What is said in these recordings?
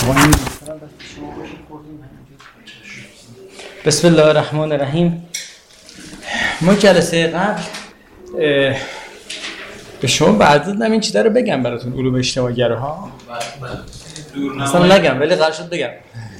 بسم الله الرحمن الرحیم. ما جلسه قبل به شما بعد دادم این چیزا رو بگم براتون، علوم اجتماع‌گراها اصلا نگم ولی قرار شد بگم.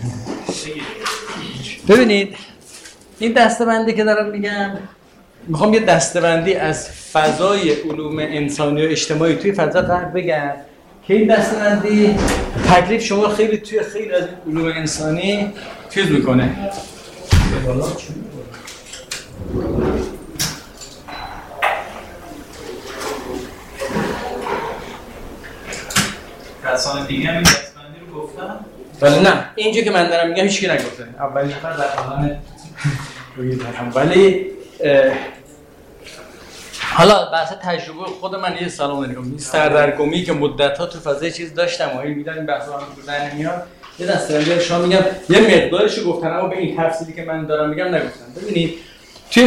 ببینید این دسته‌بندی که دارم میگم، میخوام یه دسته‌بندی از فضای علوم انسانی و اجتماعی توی فضا قرار بگم که این دسته‌بندی تکلیف شما خیلی توی خیلی از علوم انسانی چیز میکنه. کسان دیگه هم این دستبندی رو گفتن؟ ولی نه، اینجا که من دارم میگم هیچکی نگفته. اولین نفر در عالم روی دارم. ولی حالا بحث تجربه خود من یه سلام علیکم. این سردرگمی که مدت‌ها تو فضای چیز داشتم و این میدونم بحثا هم بودن نمیاد. یه دسته‌بندی شما میگم یه مقدارشو گفتن اما به این تفصیلی که من دارم میگم نگفتن. ببینید توی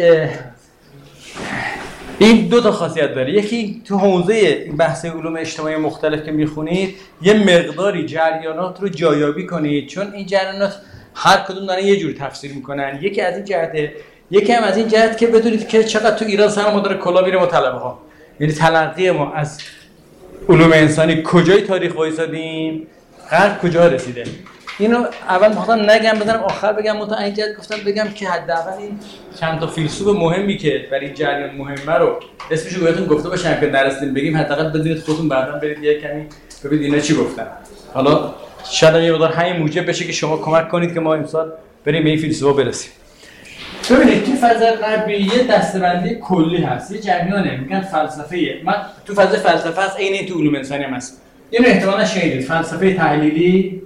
این دو تا خاصیت داره. یکی تو حوزه بحث علوم اجتماعی مختلف که میخونید یه مقداری جریانات رو جایابی کنید، چون این جریانات هر کدوم دارن یه جور تفسیر میکنن. یکی از این جهته، یکی هم از این جهت که بدونید که چقدر تو ایران سر ما داره کلا میره با طلبه ها. یعنی تلقی ما از علوم انسانی کجای تاریخ وایسادیم، غرب کجا رسیده. اینو اول می‌خواستم نگم بذارم آخر بگم، متأکد گفتم بگم که حداقل این چند تا فیلسوف مهمی که برای این جریان مهمه رو اسمشو بهتون گفته باشم که نرسیدیم بگیم، حداقل بدونید خودتون بعداً برید یه کمی ببینید اینا چی گفتن. حالا شاید یه مقدار همین موجب بشه که شما کمک کنید که ما امسال بریم به این فیلسوفا برسیم. ببینید تو فضای غربی یه دسته‌بندی کلی هست، یه جریانه میگن فلسفه. من تو فضای فلسفه هست، عین تو علوم انسانی هم هست. اینو احتمالاً شنیدید، فلسفه تحلیلی،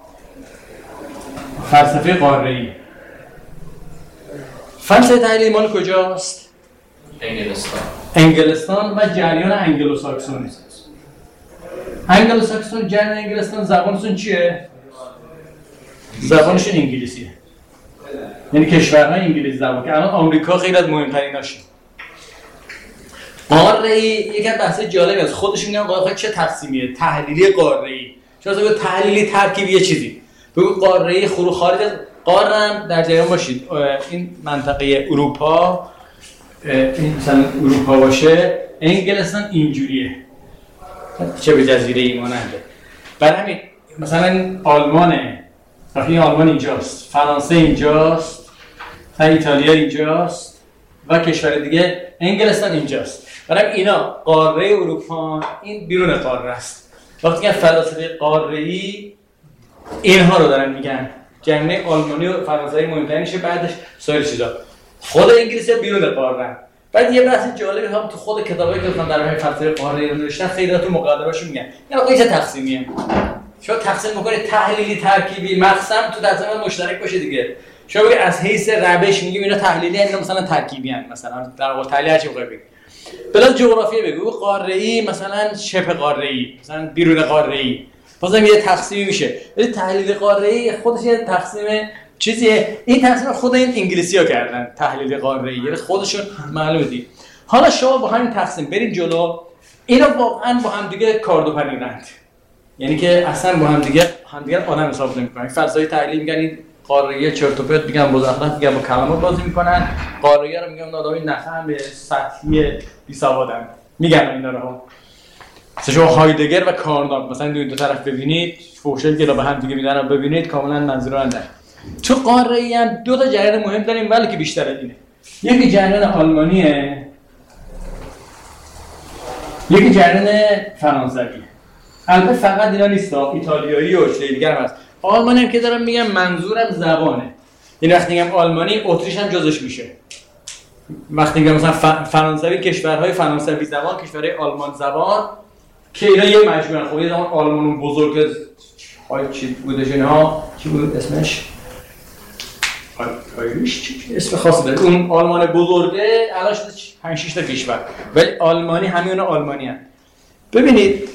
فلسفه قاره‌ای. فلسفه تحلیلی مال کجاست؟ انگلستان و جریان انگلوساکسون. انگلوساکسون جریان انگلستان زبانشون چیه؟ زبانشون انگلیسیه. یعنی کشورهای انگلیسی زبان که الان آمریکا خیلی از مهمتریناشه. قاره‌ای یک بحث جالبی است. خودشون میگن قاره چه تقسیمیه؟ تحلیلی قاره‌ای. چرا بگو تحلیلی ترکیبی یه چیزی. بگو قاره‌ای خارج از قاره هم در جریان باشید. این منطقه اروپا، این مثلا اروپا باشه، انگلستان اینجوریه. چه به جزیره ایماننده. برای همین مثلا آلمانه. وقتی آلمان اینجاست، فرانسه اینجاست، ایتالیا اینجاست و کشور دیگه، انگلستان اینجاست. برای اینا قاره اروپا این بیرون قاره است. وقتی که فلسفه قاره‌ای اینها رو دارن میگن، جمعه آلمانی و فرانسوی مهمترینشه، بعدش سایر چیزا. خود انگلیسی بیرون قاره. بعد یه بحث جالبی هم تو خود کتابایی که گفتم در همین فلسفه قاره‌ای رو نوشتن، خیلی تو مقدمه‌اشون میگن. یعنی این چه تقسیمیه؟ شما تقسیم می‌کنید تحلیلی، ترکیبی، مقسم تو تقسیم مشترک باشه دیگه. شما بگید از حیث روش میگیم اینا تحلیلی اینا مثلا ترکیبی ان، مثلا در واقع تحلیل چی می‌خوای بگید؟ بلاز جغرافیایی بگو قاره‌ای مثلا شبه قاره‌ای، مثلا بیرون قاره‌ای. بازم یه تقسیمی میشه. ولی تحلیل قاره‌ای خودش یه تقسیم چیزیه. این تقسیم خود این انگلیسی‌ها کردن، تحلیل قاره‌ای. یعنی خودشون معلومه دی. حالا شما با همین تقسیم برید جلو، اینا واقعا با هم دیگه کارد و پنیرند. یعنی که اصلا با هم دیگه آدم حساب نمی‌کنن. فلسفه تحلیل میگن این قاره‌ای چرت و پرت میگن، مزخرف میگن، با کلمات بازی میکنن. قاره‌ای رو میگن آدمای نفهم سطحی بی‌سوادن. میگن اینا رو. مثلا شما هایدگر و کارناک مثلا دو طرف ببینید، فوشل که به هم دیگه میدن ببینید کاملا منظور اندن. تو قاره‌ای هم دو تا جریان مهم داریم ولی که بیشتر از اینه. یکی جریان آلمانیه، یکی جریان فرانسویه. البته فقط اینا نیست، ایتالیایی و چیز دیگه هم هست. آلمانی هم که دارم میگم منظورم زبانه. یعنی وقتی میگم آلمانی، اتریش هم جزش میشه. وقتی میگم مثلا فرانسوی، کشورهای فرانسوی زبان، کشورهای آلمان زبان که اینا یه مجموعه. خب یه زمان آلمان بزرگ چی بودش اینها؟ چی بود اسمش؟ اسم خاصی داره. اون آلمان بزرگه الان شده 5-6 تا کشور. ولی آلمانی همین آلمانی هست. ببینید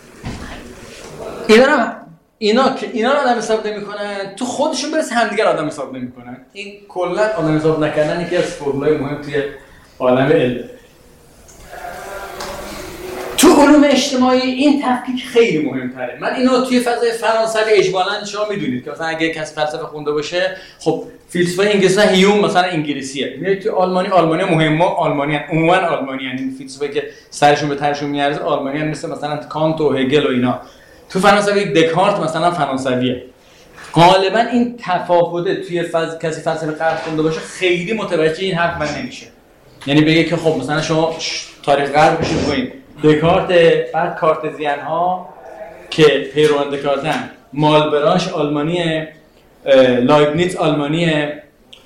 اینا رو آدم حساب نمی‌کنن، تو خودشون برس همدیگر آدم حساب نمی‌کنن. این کلا آدم حساب نکردن یکی از فرمولای مهم توی عالم علم. تو علوم اجتماعی این تفکیک خیلی مهمتره. من اینو توی فضای فرانسوی اجمالاً شما میدونید که مثلا اگه کسی فلسفه خونده باشه، خب فیلسوفای انگلیسی هیوم مثلا انگلیسیه. میاد توی آلمانی مهمه، آلمانیان عموما آلمانیان، این فیلسوفایی که سرشون به ترشون میارزه آلمانیان، مثلا کانت و هگل و اینا. تو فرانسوی دکارت مثلا فرانسویه. غالبا این تفاوت توی کسی فلسفه غرب خونده باشه خیلی متوجه این حرف من نمیشه. یعنی بگه که خب مثلا شما تاریخ غرب بشید بگید دکارت، بعد کارتزیان ها که پیروان دکارتن، مالبراش آلمانیه، لایبنیتس آلمانیه،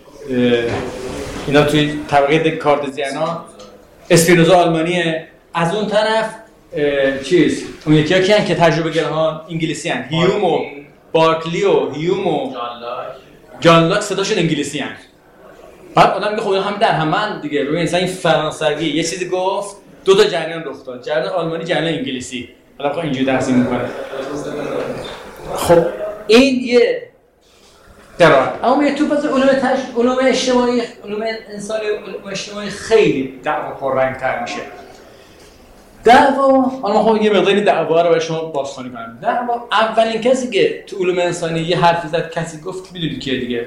اینا توی طبقه کارتزیان ها، اسپینوزا آلمانیه. از اون طرف اون یکی ها کیان که تجربه گرها انگلیسی هن، هیوم و بارکلی و هیوم و جان لاک صداشون انگلیسی هن. بعد آدم میگه خب هم در همه دیگه. ببین مثلا این فرانسوی یه چیزی گفت، دو تا جریان رخ داد، جریان آلمانی، جریان انگلیسی. حالا بخوام اینجوری تقسیم می‌کنه. خب این یه قرار. اما یه تو بس علوم اجتماعی، علوم انسانی، علوم اجتماعی خیلی دعوا پررنگ‌تر میشه. دعوا، حالا ما خب یه مقداری دعوا رو برای شما بازخوانی کنم. دعوا اولین کسی که تو علوم انسانی یه حرفی زد، کسی گفت میدونید کیه دیگه؟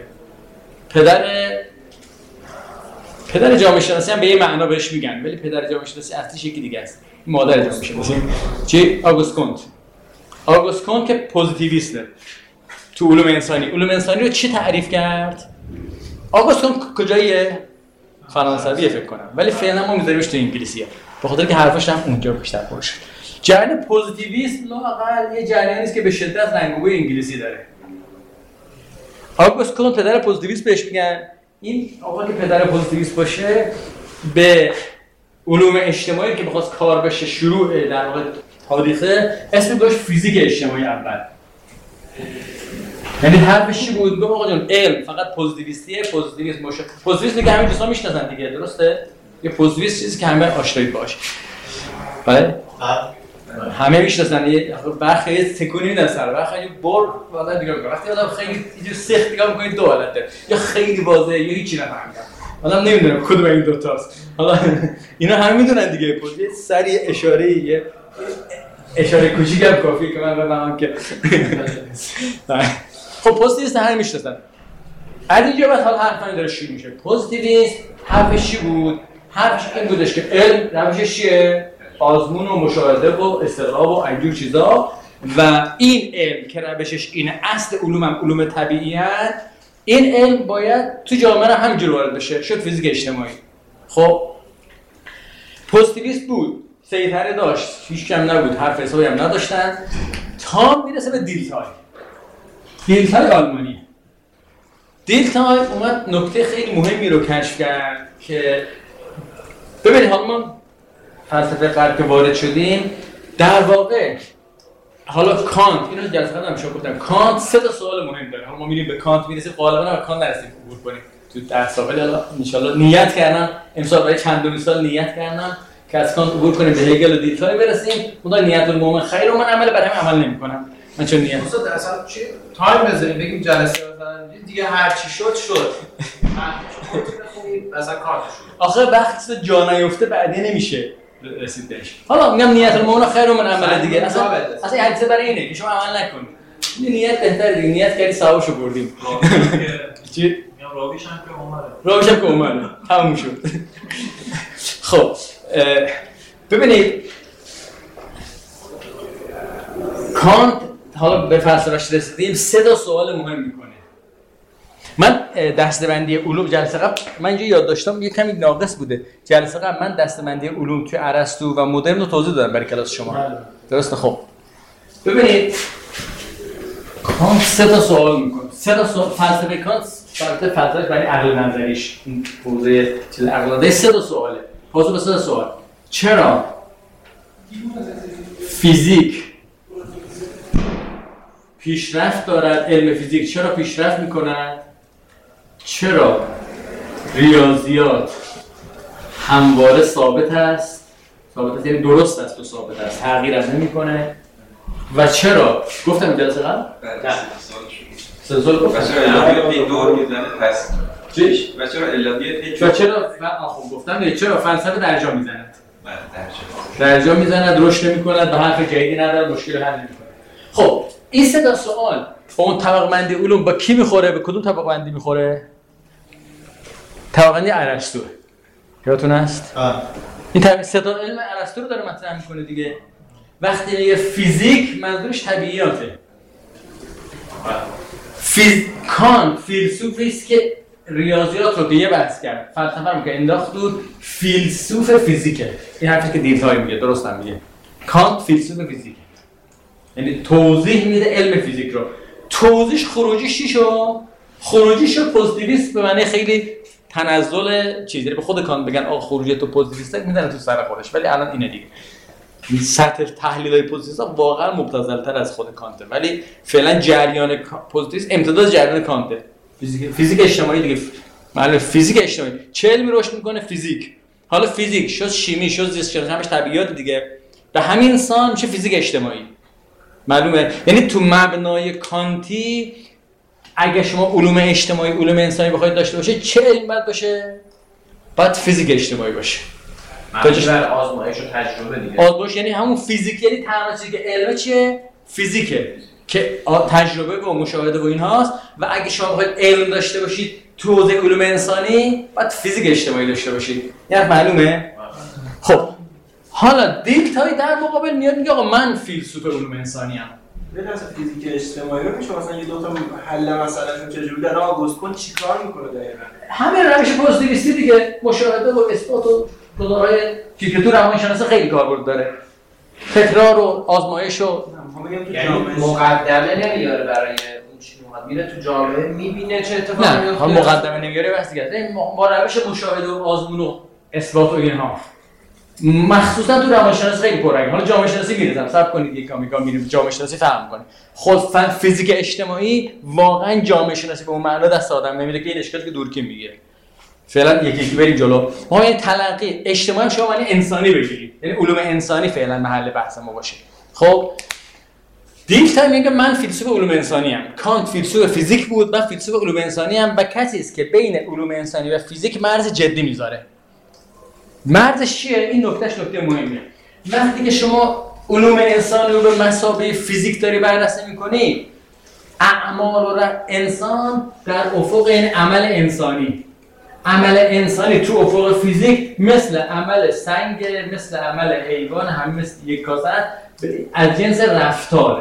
پدر جامعه شناسی هم به یه معنا بهش میگن، ولی پدر جامعه شناسی اصلیش یکی دیگه است. مادر جامعه شناسی چی؟ آگوست کنت که پوزیتیویسته تو علوم انسانی. علوم انسانی رو چی تعریف کرد؟ آگوست کنت کجاییه؟ فرانسویه فکر کنم، ولی فعلا ما میذاریمش تو انگلیسیه، به خاطر که حرفش هم اونجا بیشتر باشه. جریان پوزیتیویسم لااقل یه جریانی است که به شدت رنگ و بوی انگلیسی داره. آگوست کنت پدر پوزیتیویسم بهش میگن. این آقا که پدر پوزیتیویست باشه به علوم اجتماعی که بخواست کار بشه شروع در واقع تاریخه، اسم گذاشت فیزیک اجتماعی اول. یعنی حرفش چی بود؟ بگم آقا جون علم فقط پوزیتیویستیه، پوزیتیویسم باشه. پوزیتیویست دیگه همین دوستان میشناسن دیگه، درسته؟ یه پوزیتیویست چیزی که همه آشنایی باشه. بله؟ همه میشناسن. یه برخی یه تکونی میدن سر، برخی بر بعدا دیگه میگه. وقتی آدم خیلی اینجوری سخت نگاه می‌کنه دو حالت داره، یا خیلی واضحه یا هیچی نفهمیدم. آدم نمیدونه کدوم این دو تاست. حالا اینا همه میدونن دیگه. پوزیتیو سری اشاره کوچیکم کافیه که من بفهمم که خب پوزیتیویست همه میشناسن. از اینجا بعد حالا حرف داره شروع میشه. پوزیتیویست حرفش چی بود؟ حرفش این بودش که علم روشش چیه؟ آزمون و مشاهده و استقرا و اینجور چیزا، و این علم که روشش اینه، اصل علوم هم علوم طبیعی هست. این علم باید تو جامعه هم همینجور وارد بشه، شد فیزیک اجتماعی. خب پوزیتیویست بود، سیطره داشت، هیچ کم نبود، حرف حسابی هم نداشتن، تا میرسه به دیلتای آلمانی. دیلتای اومد نکته خیلی مهمی رو کشف کرد که ببینید حالا ما فلسفه غرب که وارد شدیم، در واقع حالا کانت، اینو جلسه قبل هم شما گفتم، کانت سه تا سوال مهم داره. حالا ما میریم به کانت میرسیم، غالبا به کانت نرسیم عبور کنیم تو درس. ولی حالا ان شاءالله نیت کردم امسال برای چندمین سال نیت کردم که از کانت عبور کنیم به هگل و دیلتای برسیم. خدا نیت المؤمن خیر و من عمل برای همین عمل نمی‌کنم. من چون نیت اصلا اصلا چی تایم بذاریم بگیم جلسه بزنن دیگه، هر چی شد مثلا کارت شد. آخه وقتی جا نیفته بعدی نمیشه رسید بهش. حالا میگم نیت المؤمن خیر و من عمل دیگه. اصلا حدیث برای اینه که شما عمل نکنید. این نیت بهتره دیگه. نیت کردی ثوابشو بردیم. چی؟ میگم راویش هم که اومده. تموم شد. خب ببینید کانت حالا به فلسفه‌اش رسیدیم، سه تا سوال مهم میکنه. من دسته‌بندی علوم جلسه قبل من اینجا یاد داشتم یه کمی ناقص بوده. جلسه قبل من دسته‌بندی علوم توی ارسطو و مدرن رو توضیح دادم برای کلاس شما. درسته؟ خب ببینید کانت سه تا سوال میکنه. سه تا سوال فلسفه کانت، فلسفه‌اش برای عقل نظریش، این حوزه چیز عقل نظری، سه تا سواله. پاسخ به سه تا سوال. چرا فیزیک پیشرفت دارد؟ علم فیزیک چرا پیشرفت میکند؟ چرا ریاضیات همواره ثابت است؟ ثابت است یعنی درست است و ثابت است، تغییر هم نمیکنه. و چرا گفتم این جلسه قبل؟ سه سال گفتم. و چرا الهیات دور میزنه پس؟ چیش؟ و چرا الهیات و چرا خب گفتم چرا فلسفه در جا میزند؟ درجا میزند، رشد نمی‌کند، به حرف جدیدی نداره، مشکل حل نمی‌کنه. خب این سه تا سوال با اون طبقه بندی علوم با کی میخوره؟ به کدوم طبقه بندی میخوره؟ طبقه بندی ارسطو. یادتون هست؟ این سه تا علم ارسطو رو داره مطرح میکنه دیگه. وقتی میگه فیزیک منظورش طبیعیاته. کانت فیلسوفی است که ریاضیات رو دیگه بحث کرد. فلسفه رو که انداخت دور، فیلسوف فیزیکه. این حرفی که دیلتای میگه، درست هم میگه. کانت فیلسوف فیزیکه. یعنی توضیح میده علم فیزیک رو. توضیحش خروجیش چی شد؟ خروجیش پوزیتیویست به معنی خیلی تنزل چیزی. به خود کانت بگن آقا خروجی تو پوزیتیویسته میذاره تو سر خودش، ولی الان اینه دیگه. سطح تحلیل‌های پوزیتیویست واقعا مبتذل‌تر از خود کانته، ولی فعلا جریان پوزیتیویست امتداد جریان کانته. فیزیک اجتماعی دیگه، معلومه فیزیک اجتماعی چه علمی رشد میکنه؟ فیزیک. حالا فیزیک شد شیمی، شد زیست شناسی، همش طبیعیات دیگه. به همین انسان میشه فیزیک اجتماعی. معلومه؟ یعنی تو مبنای کانتی اگه شما علوم اجتماعی، علوم انسانی بخواید داشته باشه، چه علم باید باشه؟ باید فیزیک اجتماعی باشه. مبنی بر آزمایش و تجربه دیگه. آزمایش یعنی همون فیزیک، یعنی تنها چیزی که علم چیه؟ فیزیکه که تجربه و مشاهده و اینهاست. و اگه شما بخواید علم داشته باشید تو حوزه علوم انسانی، باید فیزیک اجتماعی داشته باشید. یعنی معلومه؟ خب حالا دیلتای در مقابل میاد میگه آقا من فیلسوف علوم انسانی ام. ببین اصلا فیزیک اجتماعی رو میشه مثلا یه دو تا حل مسئله چجوری در آگوست کن چیکار میکنه دقیقاً؟ همین روش پوزیتیویستی دیگه، مشاهده و اثبات و گزارهای که تو روانشناسی خیلی کاربرد داره. تکرار و آزمایش و یعنی مقدمه نمیاره برای اون چی میره تو جامعه میبینه چه اتفاقی میفته. نه مقدمه نمیاره بس دیگه. با روش مشاهده و آزمون و اثبات و اینها مخصوصا تو روانشناسی خیلی پررنگه. حالا جامعه شناسی میرسم، صبر کنید یک کامیکا میریم جامعه شناسی فهم کنید. خود فیزیک اجتماعی واقعا جامعه شناسی به اون معنا دست آدم نمیده که این اشکالی که دورکیم میگیره. فعلا یکی بریم جلو. ما این تلقی اجتماعی شما معنی انسانی بگیرید، یعنی علوم انسانی فعلا محل بحث ما باشه. خب دیلتای میگه من فیلسوف علوم انسانی ام. کانت فیلسوف فیزیک بود، من فیلسوف علوم انسانی ام و کسی است که بین علوم انسانی و فیزیک مرز جدی میذاره. مرزش چیه؟ این نکتهش نکته مهمه. وقتی که شما علوم انسانی رو به مثابه فیزیک داری بررسی می‌کنی، اعمال و انسان در افق این عمل انسانی. عمل انسانی تو افق فیزیک مثل عمل سنگ، مثل عمل حیوان، همین مثل یک کاسه از جنس رفتاره.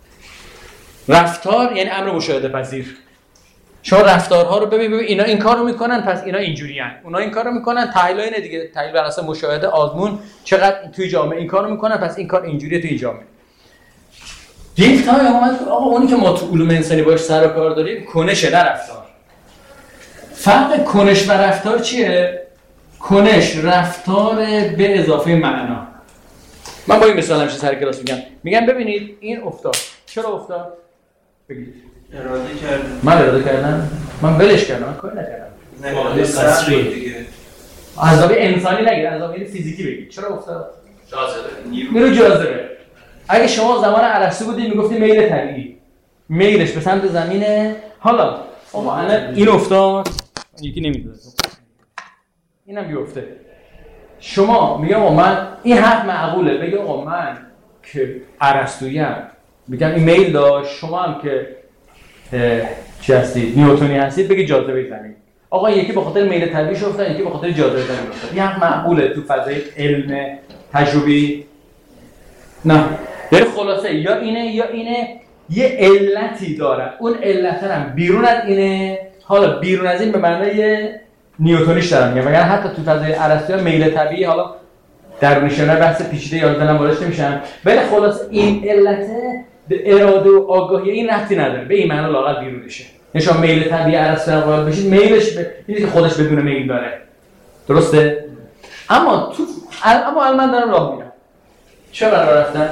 رفتار یعنی امر مشاهده پذیر. شما رفتارها رو ببین اینا این کارو میکنن پس اینا اینجوریان، اونا این کارو میکنن، تحلیل اینه دیگه، تحلیل بر اساس مشاهده آزمون چقدر توی جامعه این کارو میکنن پس این کار اینجوریه توی جامعه. دیلتای اومد آقا اونی که ما تو علوم انسانی باش سر و کار داریم کنش نه رفتار. فرق کنش و رفتار چیه؟ کنش رفتار به اضافه معنا. من با این مثال همیشه سر کلاس میگم ببینید این افتاد. چرا افتاد؟ بگید. اراده کردم. من اراده کردم؟ من ولش کردم، من کاری نکردم. نه قصری دیگه. عذاب انسانی نگیر، عذاب فیزیکی بگید. چرا افتاد؟ جاذبه. نیرو جاذبه. اگه شما زمان ارسطو بودید میگفتید میل طبیعی. میلش به سمت زمینه. حالا آقا الان این افتاد. یکی نمیدونه. اینم بیفته. شما میگم آقا من این حرف معقوله، بگی آقا من که ارسطویی ام میگم این میل داشت، شما هم که چی هستید؟ نیوتنی هستید، بگی جاذبه زمین. آقا یکی به خاطر میل طبیعیش افتاد، یکی به خاطر جاذبه زمین افتاد. این حرف معقوله تو فضای علم تجربی؟ نه. در خلاصه یا اینه یه علتی داره. اون علت هم بیرون از اینه. حالا بیرون از این به معنای نیوتنیش دارم میگم. وگرنه حتی تو فضای ارسطویی میل طبیعی حالا درونیشونه بحث پیچیده یاد دادن واردش نمیشن. ولی خلاص این علته به اراده و آگاهی این ربطی نداره. به این معنا لااقل بیرونشه. نشون میل طبیعی ارسطویی قائل بشید میلش به اینی که خودش بدون میل داره. درسته؟ اما الان دارم راه میرم. چرا راه رفتن؟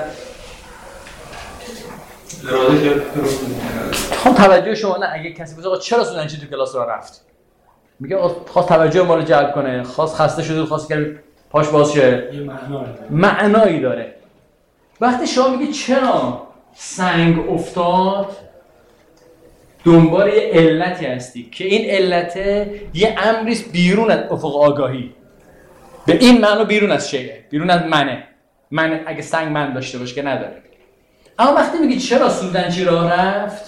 اراده کرد. خب توجه شما نه اگه کسی بگه آقا چرا سودنچی تو کلاس راه رفت؟ میگه خواست توجه ما رو جلب کنه، خواست خسته شده، خواست که پاش باز شه. یه معنایی داره. وقتی شما میگی چرا سنگ افتاد، دنبال یه علتی هستی که این علت یه امریست بیرون از افق آگاهی. به این معنا بیرون از شیء، بیرون از منه. من اگه سنگ من داشته باشه که نداره. اما وقتی میگی چرا سوزنچی راه رفت،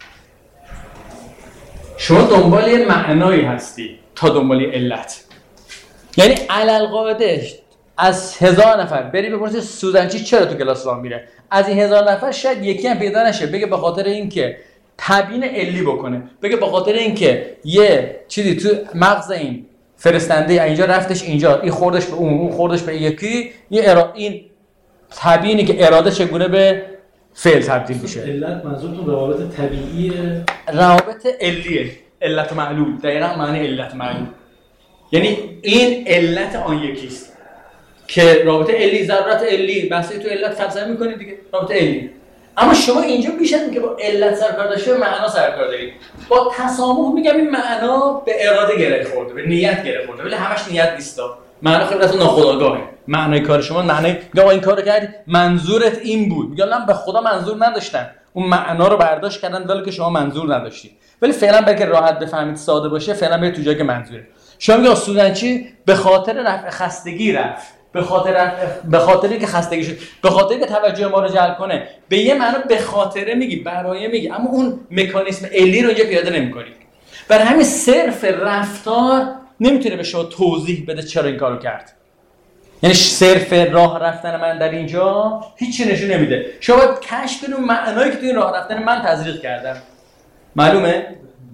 شما دنبال یه معنایی هستی تا دنبال علت. یعنی علالقاعده از 1000 نفر بری بپرسی سوزنچی چرا تو کلاس راه میره، از این 1000 نفر شاید یکی هم پیدا نشه بگه به خاطر اینکه تبیین علی بکنه، بگه به خاطر اینکه یه چیزی تو مغز این فرستنده اینجا رفتش اینجا، این خوردش به اون خوردش به یکی، این تبیینی که اراده چگونه به فعل تبدیل میشه. علت منظورتون روابط طبیعیه؟ روابط علیه، علت معلول. دقیقاً معنی علت معلول یعنی این علت آن یکیست که رابطه علی، ضرورت علی، بحثی تو علت فلسفه میکنید دیگه، رابطه علی. اما شما اینجا بیش از اینکه با علت سرکار داشته، معنا سرکار دارید. با تسامح میگم این معنا به اراده گره خورده، به نیت گره خورده، ولی همش نیت نیستا. معنا خیلی از ناخودآگاهه. معنای کار شما معنی میگم این کارو کردی منظورت این بود، میگم من به خدا منظور نداشتم، اون معنا رو برداشت کردن ولی که شما منظور نداشتید. ولی فعلا برای راحت بفهمید ساده باشه، فعلا برید تو جایی که منظوره. شما میگم سوزنچی به خاطر رفع خستگی رفت، به خاطر که خستگی شد، به خاطر که توجه ما رو جلب کنه. به یه معنا به خاطر میگی، برای میگی، اما اون مکانیسم علی رو اینجا پیاده نمی‌کنی. برای همین صرف رفتار نمیتونه به شما توضیح بده چرا این کارو کرد. یعنی صرف راه رفتن من در اینجا هیچی نشون نمیده. شما باید کشف کنید معنایی که توی این راه رفتن من تزریق کردم. معلومه؟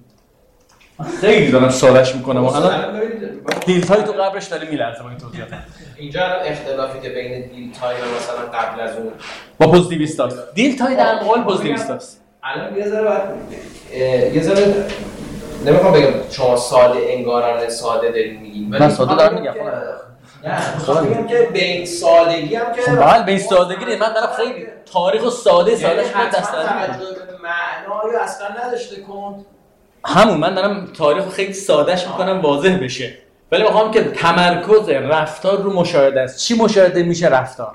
خیلی دارم سوالش میکنم و الان دیلتای تو قبرش داره میلرزه با این توضیحات. اینجا اختلافی که بین دیلتای و مثلا قبل از اون با پوزیتیویستاست. دیلتای در مقابل پوزیتیویستاست. الان یه ذره نمیخوام بگم شما ساده انگارانه ساده دارین میگین، من ساده دارم میگم. نه میگم که به این سادگی هم که بله به این سادگی من دارم خیلی تاریخ و ساده سادهش رو دست دارم. معنایی اصلا نداشته کن. من دارم تاریخو خیلی سادهش میکنم واضح بشه، ولی میخوام که تمرکز رفتار رو مشاهده است. چی مشاهده میشه؟ رفتار.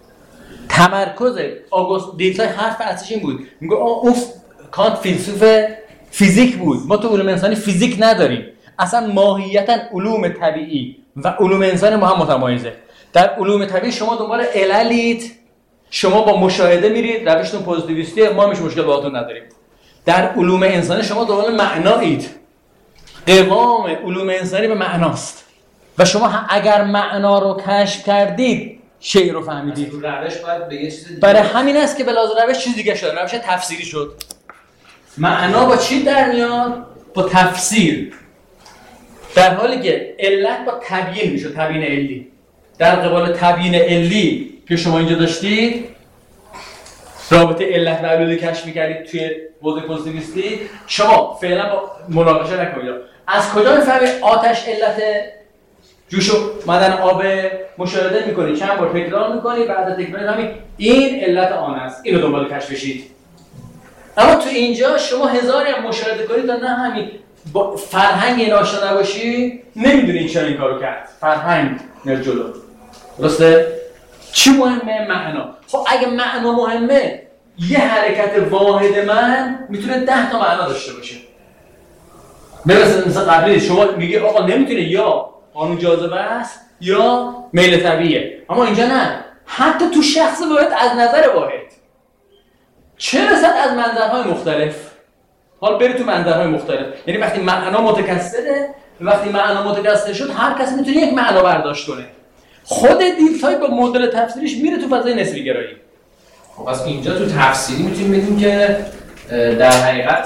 تمرکز آگوست دیلتای حرف اصلیش این بود، میگه اون کانت فیلسوف فیزیک بود، ما تو علوم انسانی فیزیک نداریم. اصلا ماهیتا علوم طبیعی و علوم انسانی ما هم متمایزه. در علوم طبیعی شما دنبال عللید، شما با مشاهده میرید، روشتون پوزیتیویستی، ما هیچ مشکل باهاتون نداریم. در علوم انسانی شما دنبال معنایید. قوام علوم انسانی به معناست و شما اگر معنا رو کشف کردید شیء رو فهمیدید. روش باید به یه چیز دیگه. برای همین است که بلازم روش چیز دیگه شد، روش تفسیری شد. معنا با چی در میاد؟ با تفسیر. در حالی که علت با تبیین میشه، تبیین علی. در قبال تبیین علی که شما اینجا داشتید، رابطه علت و علل کشف می‌کردید توی حوزه پوزیتیویستی، شما فعلا با مناقشه نکنید. از کجا می‌فهمید آتش علت جوش اومدن آب مشاهده می‌کنید، چند بار تکرار می‌کنید، بعد تکرار همین این علت آن است. اینو دنبال کشف بشید. اما تو اینجا شما هزاری هم مشاهده کنید تا نه همین با فرهنگ این آشنا نباشی، نمی‌دونید چرا این کارو کرد. فرهنگ میاد جلو. درسته؟ چی مهمه؟ معنا. خب اگه معنا مهمه، یه حرکت واحد من میتونه 10 تا معنا داشته باشه. مثلا قبلی شما میگی آقا نمیتونه یا قانون جاذبه است یا میل طبیعیه، اما اینجا نه. حتی تو شخص واحد از نظر واحد، چه رسد از منظرهای مختلف. حالا برید تو منظرهای مختلف، یعنی وقتی معنا متکثره، وقتی معنا متکثر شد هر کس میتونه یک معنا برداشت کنه. خود دیلتای با مدل تفسیریش میره تو فضای نسبی گرایی. خب پس اینجا تو تفسیری میتونیم بگیم که در حقیقت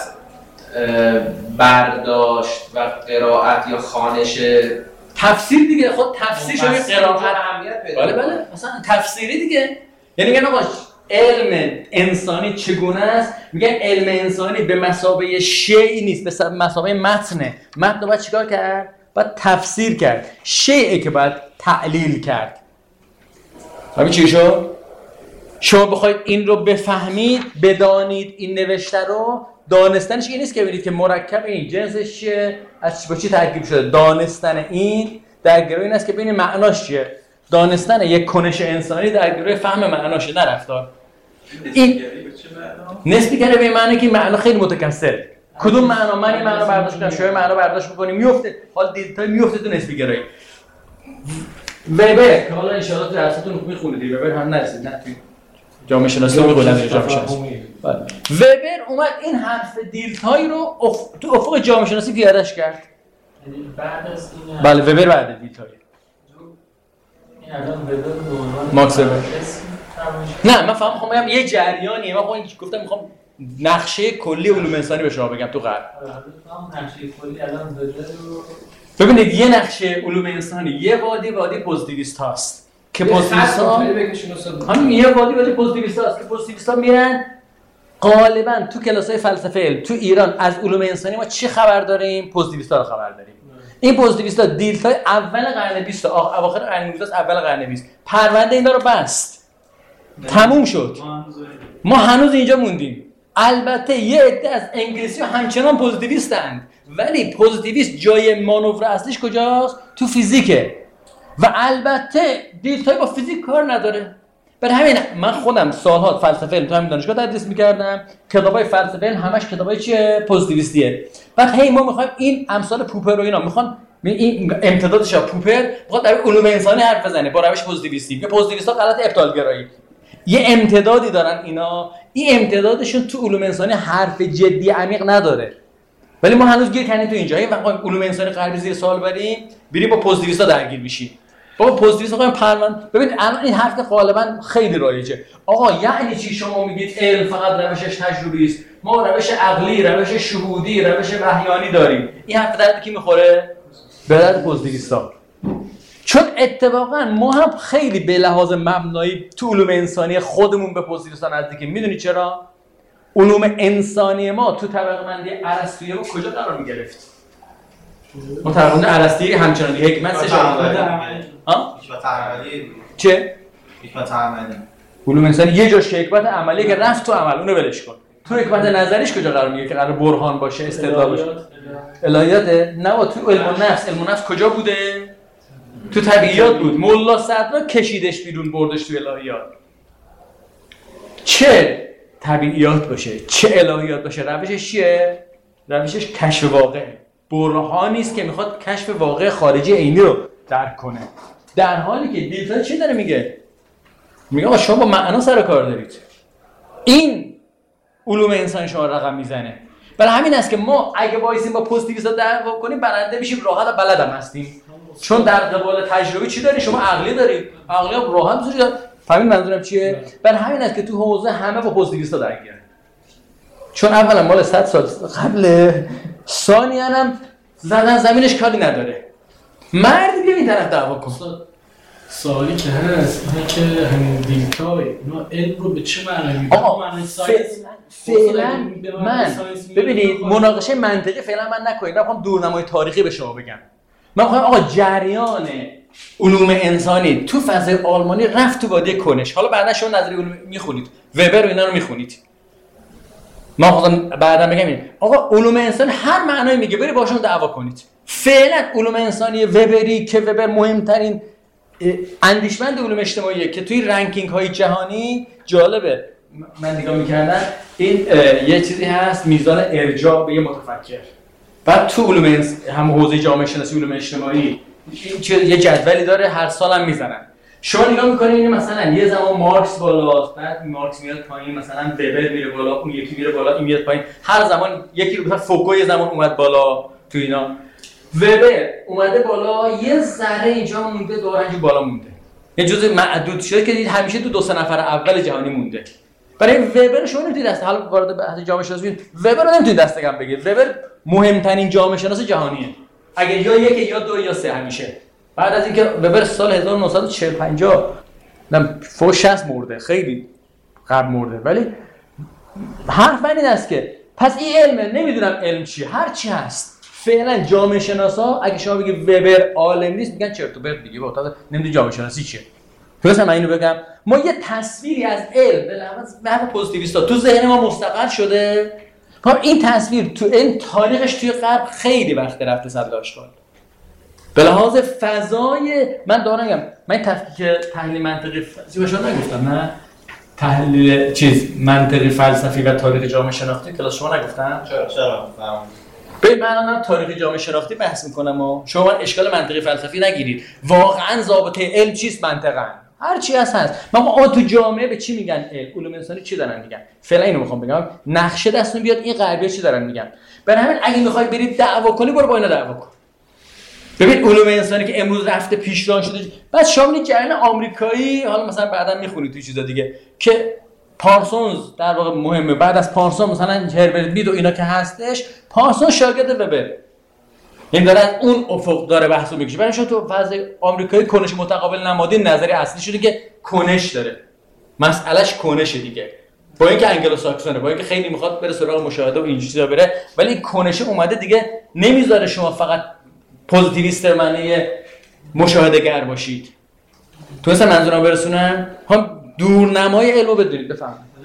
برداشت و قرائت یا خوانش تفسیر دیگه. خود تفسیر شما قرائت اهمیت پیدا کنه. بله مثلا تفسیری دیگه. یعنی میگن آقا علم انسانی چگونه است؟ میگن علم انسانی به مثابه شیء نیست، به مثابه متنه. متن رو باید چیکار کرد؟ باید تفسیر کرد. شیء که باید تعلیل کرد. همین چی شد؟ شما بخواید این رو بفهمید، بدانید این نوشته رو، دانستنش این نیست که ببینید که مرکب این جنسش چیه، از چی ترکیب شده. دانستن این در گروه این است که ببینید معناش چیه. دانستن یک کنش انسانی در گروه فهم معناشه، نه رفتار. این نسبی گری به معنی که معنا خیلی متکثره. کدوم معنا؟ من این معنا برداشت کنم، شما معنا برداشت می‌کنی، میفته. حال دیلتای میفته تو نسبی گرایی. وبر که حالا ان شاء الله درستون میخونید وبر هم نرسید نه توی جامعه شناسی رو می‌خونن جامعه شناسی. وبر اومد این حرف دیلتای رو تو افق جامعه شناسی پیاده‌اش کرد. بعد از این بله وبر بعد دیلتای. این الان وبر به عنوان ماکس وبر. نه من فهم می‌خوام یه جریانیه. من گفتم می‌خوام نقشه کلی علوم انسانی به شما بگم تو غرب. نقشه کلی الان وبر رو ببینید یه نقشه علوم انسانی یه وادی پوزیتیویست هاست که پوزیتیویست ها همین یه وادی پوزیتیویست هاست که پوزیتیویست ها میرن غالبا تو کلاس‌های فلسفه علم تو ایران از علوم انسانی ما چی خبر داریم؟ پوزیتیویست ها رو خبر داریم. این پوزیتیویست ها دیلتای اول قرن 20 اواخر قرن 19 اول قرن 20 پرونده اینا رو بست. تموم شد. ما هنوز اینجا موندیم. البته یه عده از انگلیسی ها همچنان پوزیتیویستند ولی پوزیتیویست جای مانور اصلیش کجاست؟ تو فیزیکه و البته دیلتای با فیزیک کار نداره. برای همین من خودم سالها فلسفه علم تو همین دانشگاه تدریس می‌کردم. کتابای فلسفه علم همش کتابای چیه؟ پوزیتیویستیه. بعد هی ما می‌خوایم این امثال پوپر و اینا می‌خوان این امتدادش پوپر می‌خواد در علوم انسانی حرف بزنه با روش پوزیتیویستی. که پوزیتیویست‌ها غلط ابطال‌گرایی. یه امتدادی دارن اینا. این امتدادشون تو علوم انسانی حرف جدی عمیق نداره. ولی ما هنوز گیر کردیم تو اینجا. این وقت علوم انسانی غربی زیر سوال بریم با پوزیتیویستا درگیر میشیم. با پوزیتیویستا میگن پرونده. ببین الان این حرف غالبا خیلی رایجه. آقا یعنی چی شما میگید علم فقط روشش تجربی است؟ ما روش عقلی، روش شهودی، روش وحیانی داریم. این حرف درد کی میخوره؟ به درد پوزیتیویستا. چون اتفاقا ما هم خیلی به لحاظ مبنایی تو علوم انسانی خودمون به پوزیتیویستا نزدیکیم. میدونی چرا؟ علوم انسانی ما تو طبقه بندی ارسطویی ما کجا قرار می‌گرفت؟ ما طبقه بندی ارسطویی همچنان حکمت سه شاخه ها؟ حکمت عملی. چه؟ حکمت عملی. علوم انسانی یه جاش حکمت عملی که رفت تو عمل اونو ولش کن. تو حکمت نظریش کجا قرار میگیره که قرار برهان باشه، استدلال باشه؟ الهیات. نه تو علم النفس کجا بوده؟ تو طبیعیات بود. ملا صدرا کشیدش بیرون بردش تو الهیات. چه طبیعیات باشه چه الهیات باشه روشش چیه؟ روشش کشف واقعه. برهانی است که میخواد کشف واقع خارجی عینی رو درک کنه. در حالی که دیلتا چی داره میگه؟ میگه آقا شما با معنا سر کار دارید. این علوم انسان شما رقم میزنه. برای همین است که ما اگه وایسیم با پوزیتیویستا دعوا کنیم برنده میشیم، راحت و بلدم هستیم. چون در قبال تجربه چی داری؟ شما عقلی دارید. عقلی هم راحت می‌ذاری. فهمید منظورم چیه؟ برای همین است که تو حوزه همه با پوزیتیویستا درگیرن. چون اولا مال 100 سال قبل، ثانیاً هم زدن زمینش کاری نداره. مرد بیا این طرف دعوا کن. سوالی که هست اینه که همین دیلتای اینا علم رو به چه معنی می‌برن؟ فعلا من ببینید مناقشه منطقی فعلا من نکنید. من می‌خوام دورنمای تاریخی به شما بگم. من می‌خوام آقا جریان علوم انسانی تو فضای آلمانی رفت تو وادی کنش. حالا بعدا شما نظری علوم میخونید، وبر و اینا رو میخونید. ما خودم بعدا بگم این آقا علوم انسانی هر معنایی میگه برید باشون دعوا کنید. فعلا علوم انسانی وبری که وبر مهمترین اندیشمند علوم اجتماعیه که توی رنکینگ های جهانی جالبه. من نگاه میکردم این یه چیزی هست میزان ارجاع به یه متفکر. بعد تو علوم هم حوزه جامعه شناسی علوم اجتماعی این یه جدولی داره هر سال هم میزنن. شما نگاه میکنید این مثلا یه زمان مارکس بالاست، بعد مارکس میاد پایین، مثلا وبر میره بالا، اون یکی میره بالا، این میاد پایین. هر زمان یکی رو مثلا فوکو یه زمان اومد بالا تو اینا. وبر اومده بالا یه ذره اینجا مونده، دورنج بالا مونده. یه جزء معدود شده که همیشه تو 2-3 نفر اول جهانی مونده. برای وبر شما نمیتونید دست حال وارد بحث جامعه شناسی وبر رو نمیتونید دستگم بگید. وبر مهمترین جامعه شناس جهانیه. اگه یا یک یا دو یا سه همیشه. بعد از اینکه وبر سال 1940 نم فوق 60 مرده، خیلی قبل مرده. ولی حرف من این است که پس این علمه، نمیدونم علم چیه، هر چی هست. فعلا جامعه شناسا اگه شما بگی وبر عالم نیست میگن چرت و پرت میگی، با نمیدونی جامعه شناسی چیه. درست من اینو بگم، ما یه تصویری از علم به لحاظ پوزیتیویستا تو ذهن ما مستقر شده. این تصویر تو این تاریخش توی غرب خیلی وقت رفته صد اشکال. به لحاظ فضای من دارم میگم، من تحلیل منطقی به شما نگفتم، نه تحلیل منطقی فلسفی و تاریخ جامعه شناختی کلاس شما نگفتم. چرا به من الان تاریخ جامعه شناختی بحث میکنم و شما من اشکال منطقی فلسفی نگیرید. واقعا ضابطه علم چیست؟ منطقاً هر چی هست. ما تو جامعه به چی میگن؟ علوم انسانی چی دارن میگن؟ فعلا اینو میخوام بگم، نقشه دستون بیاد این غربی‌ها چی دارن میگن. برای همین اگه میخوای برید دعوا کنی برو با اینا دعوا کن. ببین علوم انسانی که امروز رفته پیشران شده، بعد شامل جریان آمریکایی، حالا مثلا بعدا میخونید تو چیزا دیگه که پارسونز در واقع مهمه. بعد از پارسون مثلا هربرت مید و اینا که هستش، پارسون شاگرد وبر، این داره اون افق داره بحثو میکشه. برای شما تو فاز آمریکایی کنش متقابل نمادین نظریه اصلی شده که کنش داره، مسئلهش کنشه دیگه، با اینکه انگلوساکسونه، با اینکه خیلی میخواد بره سراغ مشاهده و این چیزا بره، ولی این کنش اومده دیگه نمیذاره شما فقط پوزیتیویست معنی مشاهده گر باشید. تو اصلا منظورم برسونم هم دورنمای علمو بدونید. بفهمید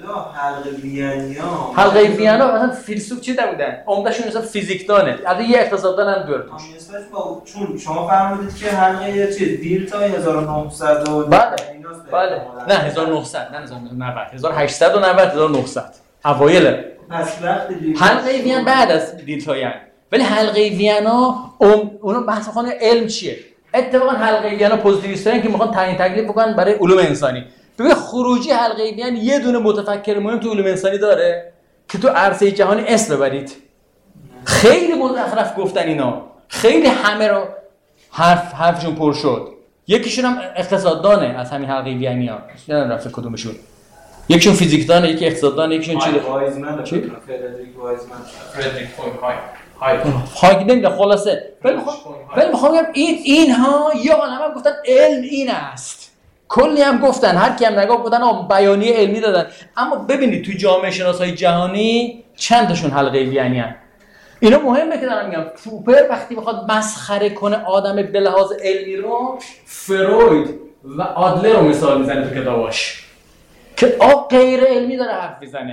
حلقه ویانا مثلا فیلسوف چی بودن؟ عمدهشون مثلا فیزیکدانه، از یه اقتصاددان هم داره توش. چون شما فرمودید که حلقه چیز دیر تا 1900 و بله نه 1900 نه 1990 1890 1900 اوایل. پس وقت حلقه ویانا بعد از دیلتایان، ولی حلقه ویانا اون بحث خانه علم چیه؟ اتفاقا حلقه ویانا پوزیتیویستن که میخوان تعیین تکلیف بکنن برای علوم انسانی. ببین خروجی حلقه ویانا یه دونه متفکر مهم تو علوم انسانی داره که تو عرصه جهانی اسم ببرید. خیلی مزخرف گفتن اینا، خیلی همه رو حرفشون پر شد. یکیشون هم اقتصاددانه از همین حلقه ویانا، یادم رفت کدومشون. یکیشون فیزیکدانه، یکی اقتصاددانه، یکیشون چی؟ وایزمن. فردریک نمیدونم خلاصه. ولی میخوام بگم اینها یا عالمه گفتن علم این است. کلی هم گفتن، هر کی هم نگاه گفتن بیانیه علمی دادن. اما ببینید تو جامعه شناسای جهانی چند تاشون حلقه ویانی هستن. اینا مهمه که دارم میگم. پوپر وقتی میخواد مسخره کنه آدم به لحاظ علمی رو، فروید و آدلر رو مثال میزنه تو کتاباش که غیر علمی داره حرف میزنه.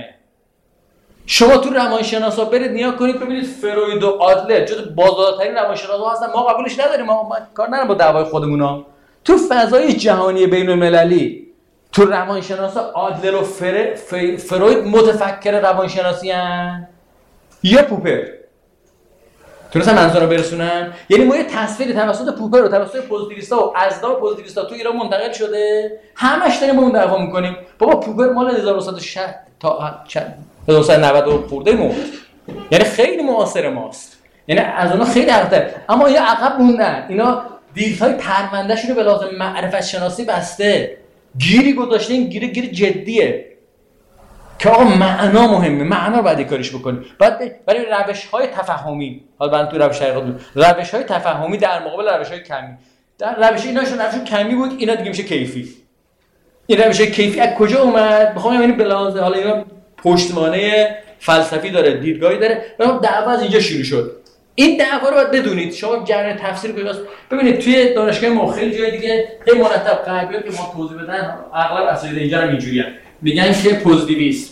شما تو روانشناسا برید نیا کنید ببینید فروید و آدلر جزو بازدارترین روانشناسا هستن. ما قبولش نداریم، ما کار نداریم با دعوای خودمونا. تو فضای جهانی بین المللی تو روانشناسا آدلر و فروید متفکر روانشناسی هستن یا پوپر. تونستم منظورم برسونم؟ یعنی ما یه تصویری توسط پوپر و توسط پوزیتیویستا و ازداد پوزیتیویستا تو ایران منتقل شده، همش داریم با اون دعوا میکنیم. بابا پوپر مال 1960 تا 1990 خورده مرد، یعنی خیلی معاصر ماست، یعنی از اونها خیلی عقب‌تر. اما اینا عقب موندن. اینا دیدهای پرونده‌شون رو به لحاظ معرفت شناسی بسته، گیری گذاشته. این گیر جدیه که آقا معنا مهمه، معنا رو باید کاریش بکنیم. بعد برای روش‌های تفاهمی، حالا من تو روش‌های تفاهمی در مقابل روش‌های کمی، در روش ایناشون روش کمی بود، اینا دیگه میشه کیفی. این روش کیفی از کجا اومد؟ میخوام ببینیم به لحاظ حالا اینا پشتوانه فلسفی داره، دیدگاهی داره، ولی دعوا از اینجا شروع شد. این دعوا رو باید بدونید. شما جریان تفسیر کجاست؟ ببینید توی دانشگاه ما خیلی جای دیگه خیلی مرتب غربی‌ها که ما توضیح بدن، اغلب اساتید اینجا هم اینجوریه. میگن که پوزیتیویسم،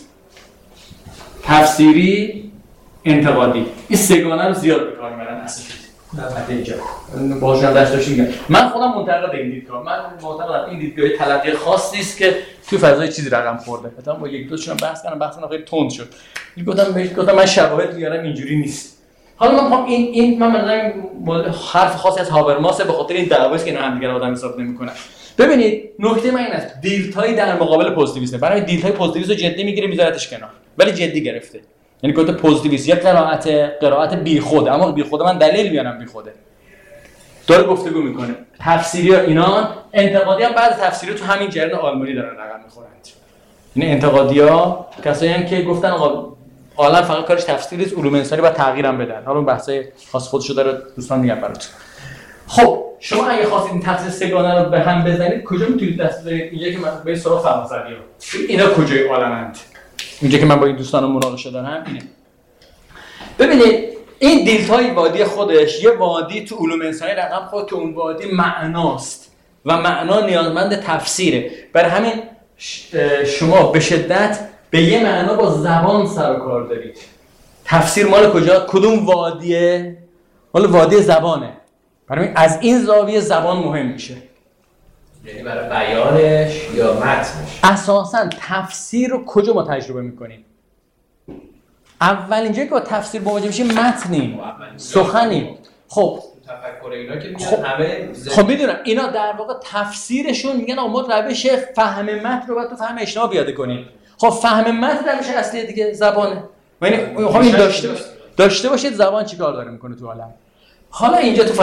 تفسیری، انتقادی، این سگانه رو زیاد به کار میبرن اساتید. البته اینجا باهاشون درس داشتیم. من خودم منتقد این دیدگاه، من معتقدم این دیدگاه تلقی خاصی است که تو فضای چیزی رقم خورده. مثلا با یک دوستشون بحث کردم، بحثمون خیلی تند شد. گفتم من شواهد میارم اینجوری نیست. حالا من میخوام من حرف خاصی از هابرماس به خاطر این دعواست که اینا همدیگه آدم حساب نمیکنن. ببینید نکته من این است، دیلتای در مقابل پوزیتیویسم. برای دیلتای پوزیتیویسم رو جدی میگیره میذارتش کنار، ولی جدی گرفته. یعنی گفته پوزیتیویسم یک قرائت بیخوده، اما بیخوده من دلیل میارم بیخوده. داره گفتگو میکنه. تفسیری ها اینا، انتقادی هم بعضی تفسیری تو همین جریان آلمانی دارن رقم میخورن. یعنی انتقادی‌ها کسایی هستن که گفتن آقا عالم فقط کارش تفسیر نیست، علوم انسانی باید تغییرم بدن. حالا اون بحثای خاص خودشو داره، دوستان میگم براتون. خب شما اگه خواستید این تفسیر سگانه رو به هم بزنید کجا میتونید دست بزنید؟ اینجا که من به سراغ فرانسوی‌ها، اینا کجای عالمند؟ اینجا که من با این دوستانم مناقشه دارم اینه. ببینید این دیلتای وادی خودش یه وادی تو علوم انسانی رقم خورد که اون وادی معناست و معنا نیازمند تفسیره. برای همین شما به شدت به یه معنا با زبان سر و کار دارید. تفسیر مال کجا؟ کدوم وادیه؟ مال وادی زبانه. برای از این زاویه زبان مهم میشه. یعنی برای بیانش یا متنش. اساساً تفسیر رو کجا ما تجربه میکنیم؟ اولین جایی که با تفسیر مواجه میشیم متنی، سخنی. خب تفکر اینا که میگن همه خب میدونم اینا در واقع تفسیرشون میگن آقا ما روش فهم متن رو باید تو فهم اشتباه پیاده کنیم. خب فهم متن روش اصلی دیگه زبانه. یعنی خب این داشته باشید زبان چیکار داره میکنه تو عالم. حالا اینجا تو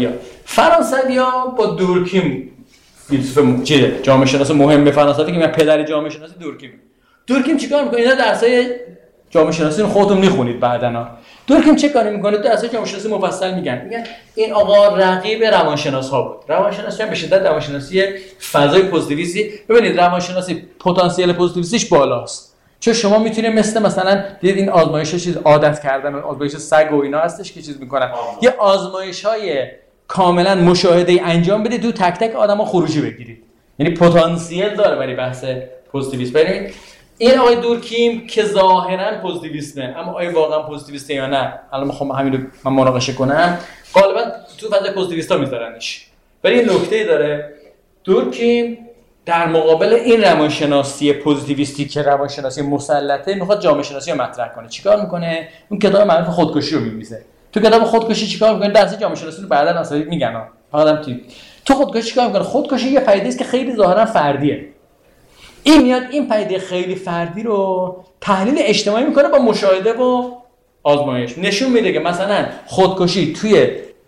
فرانسوی‌ها با دورکیم فیلسوف جامعه شناس مهم فرانسوی که من پدر جامعه شناسی دورکیم چیکار میکنه؟ اینا درسای جامعه شناسی رو خودتون میخونید بعداً. دورکیم چه کاری میکنه؟ درسای جامعه شناسی مفصل میگن این آقا رقیب روانشناس ها بود. روانشناسی هم به شدت روانشناسی فضای پوزیتیویستی. ببینید روانشناسی پتانسیل پوزیتیویستیش بالاست. چون شما میتونید مثلا دیدید این آزمایش‌ها چیز عادت کردن، آزمایش سگ و اینا هستش که چیز میکنن. یه آزمایش‌های کاملا مشاهده‌ای انجام بدید تو تک تک آدما خروجی بگیرید. یعنی پتانسیل داره برای بحث پوزیتیویسم. ببینید این آقای دورکیم که ظاهرا پوزیتیویسته، اما آیا واقعا پوزیتیویسته یا نه؟ الان میخوام همین رو من مناقشه کنم. غالبا تو فضای پوزیتیویستا میذارنش. ولی این نکته داره دورکیم در مقابل این روانشناسی پوزیتیویستی که روانشناسی مسلطه میخواد جامعه شناسی رو مطرح کنه. چیکار میکنه؟ اون کتاب معروف خودکشی رو می‌نویسه. تو کتاب خودکشی چیکار میکنه؟ درس جامعه شناسی رو بعداً اصلا میگن. فقط تو خودکشی چیکار میکنه؟ خودکشی یه پدیده است که خیلی ظاهرا فردیه. این میاد این پدیده خیلی فردی رو تحلیل اجتماعی میکنه با مشاهده و آزمایش. نشون میده که مثلا خودکشی توی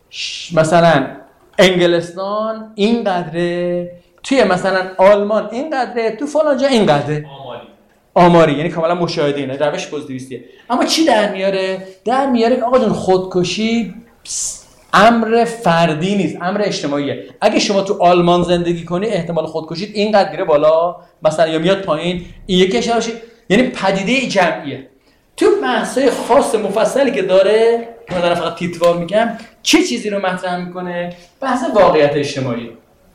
مثلا انگلستان اینقدره، توی مثلا آلمان اینقدره، تو فلان جا اینقدره. آماری یعنی کاملا مشاهده اینه، روش پوزیتیویستیه. اما چی در میاره که آقا جون خودکشی امر فردی نیست، امر اجتماعیه. اگه شما تو آلمان زندگی کنی احتمال خودکشیت اینقدر میره بالا مثلا یا میاد پایین، این یکی اشاره شد. یعنی پدیده جمعیه. تو بحث‌های خاص مفصلی که داره که من فقط تیتوار میگم، چه چیزی رو مطرح میکنه؟ بحث واقعیت اجتماعی.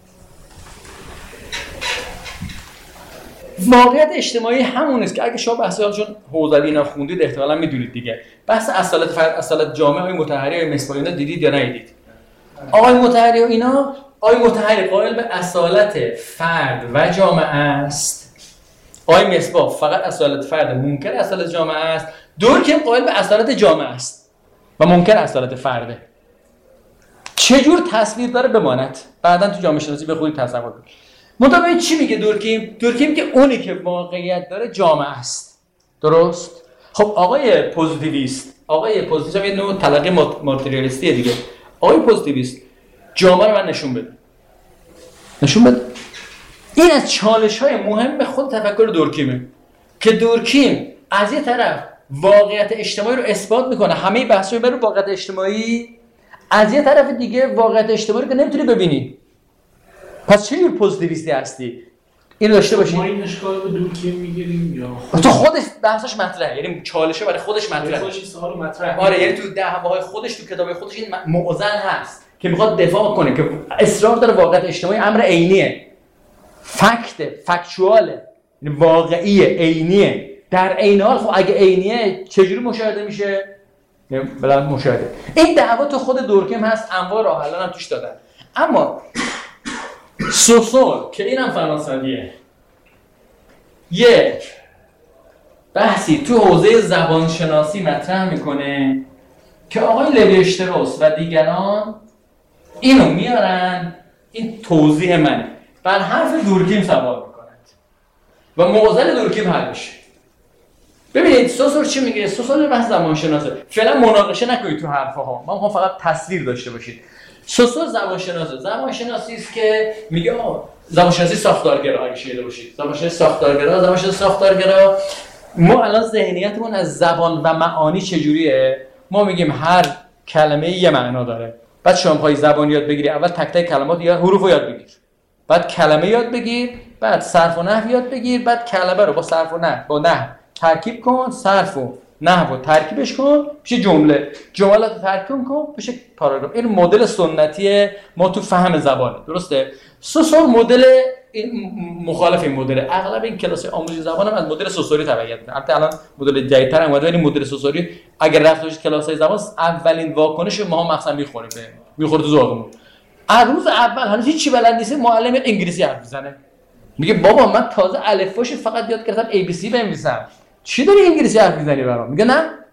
واقعیت اجتماعی همون است که اگه شما بحث‌ها چون حوزوی اینا خوندید احتمالاً میدونید دیگه. بحث اصالت فرد، اصالت جامعه، آقای مطهری و مصباح اینا دیدید یا ندیدید؟ آقای مطهری و اینا، آقای مطهری قائل به اصالت فرد و جامعه است. آقای مصباح فقط اصالت فرد، منکر اصالت جامعه است. دورکیم قائل به اصالت جامعه است و منکر اصالت فرده. چجور تصویر داره بماند؟ بعداً تو جامعه شناسی به خودی تصور کنید. مطابق چی میگه دورکیم که اونی که واقعیت داره جامعه است. درست؟ خب آقای پوزیتیویست هم یه نوع تلقی ماتریالیستیه دیگه. آقای پوزیتیویست جامعه رو من نشون بده. این از چالش‌های مهم خود تفکر دورکیمه که دورکیم از یه طرف واقعیت اجتماعی رو اثبات میکنه، همه بحث‌ها رو واقعیت اجتماعی، از یه طرف دیگه واقعیت اجتماعی رو که نمیتونی ببینی. پس چه جور پوزیتیویستی هستی؟ اینو داشته باشید. ما این اشکال رو دورکیم میگیریم یا تو خودش بحثش مطرحه، یعنی چالشه برای خودش مطرحه. خودش سوالو مطرح. آره یعنی تو دعواهای خودش، تو کتابای خودش این معضل هست که میخواد دفاع کنه که اصرار داره واقعیت اجتماعی امر عینیه. فکتواله. یعنی واقعیه، عینیه. در عین حال خب اگه عینیه چجوری مشاهده میشه؟ بلند مشاهده. این دعوا تو خود دورکیم هست، انواع راه حل هم توش دادن. اما سوسور که اینم فرانسویه، یک بحثی تو حوزه زبانشناسی مطرح میکنه که آقای لوی اشتراس و دیگران اینو میارن، این توضیح منه، بر حرف دورکیم سوار میکنند و معضل دورکیم حل میشه. ببینید سوسور چی میگه؟ سوسور بحث زبانشناسه. فعلا مناقشه نکنید تو حرفها، ما میخوام فقط تصویر داشته باشید. سوسور زبانشناسی است که میگه زبانشناسی ساختارگرا، اگه شنیده باشید. زبانشناسی ساختارگرا ما الان ذهنیتمون از زبان و معانی چجوریه؟ ما میگیم هر کلمه یه معنا داره. بعد شما می‌خوای زبان یاد بگیری، اول تک تک کلمات یا حروف رو یاد بگیر. بعد کلمه یاد بگیر، بعد صرف و نحو یاد بگیر، بعد کلمه رو با صرف و نحو با نحو ترکیب کن، صرف و نحو ترکیبش کن، میشه جملات ترکیب کن، میشه پاراگراف. این مدل سنتی ما تو فهم زبانه، درسته؟ سوسور مدل این مخالف این مدل. اغلب این کلاس آموزش زبان هم از مدل سوسوری تبعیت میکنه. البته الان مدل جدیدتر اومده، ولی مدل سوسوری اگر رفت باشید کلاس‌های زبان، اولین واکنش ما هم مثلا میخوره تو ذوقمون. از روز اول هنوز هیچ چی بلد نیست، معلم انگلیسی حرف میزنه، میگه بابا من تازه الفباش فقط یاد گرفتم ABC بنویسم، چی داری انگلیسی حرف میزنی برام؟ میگه نه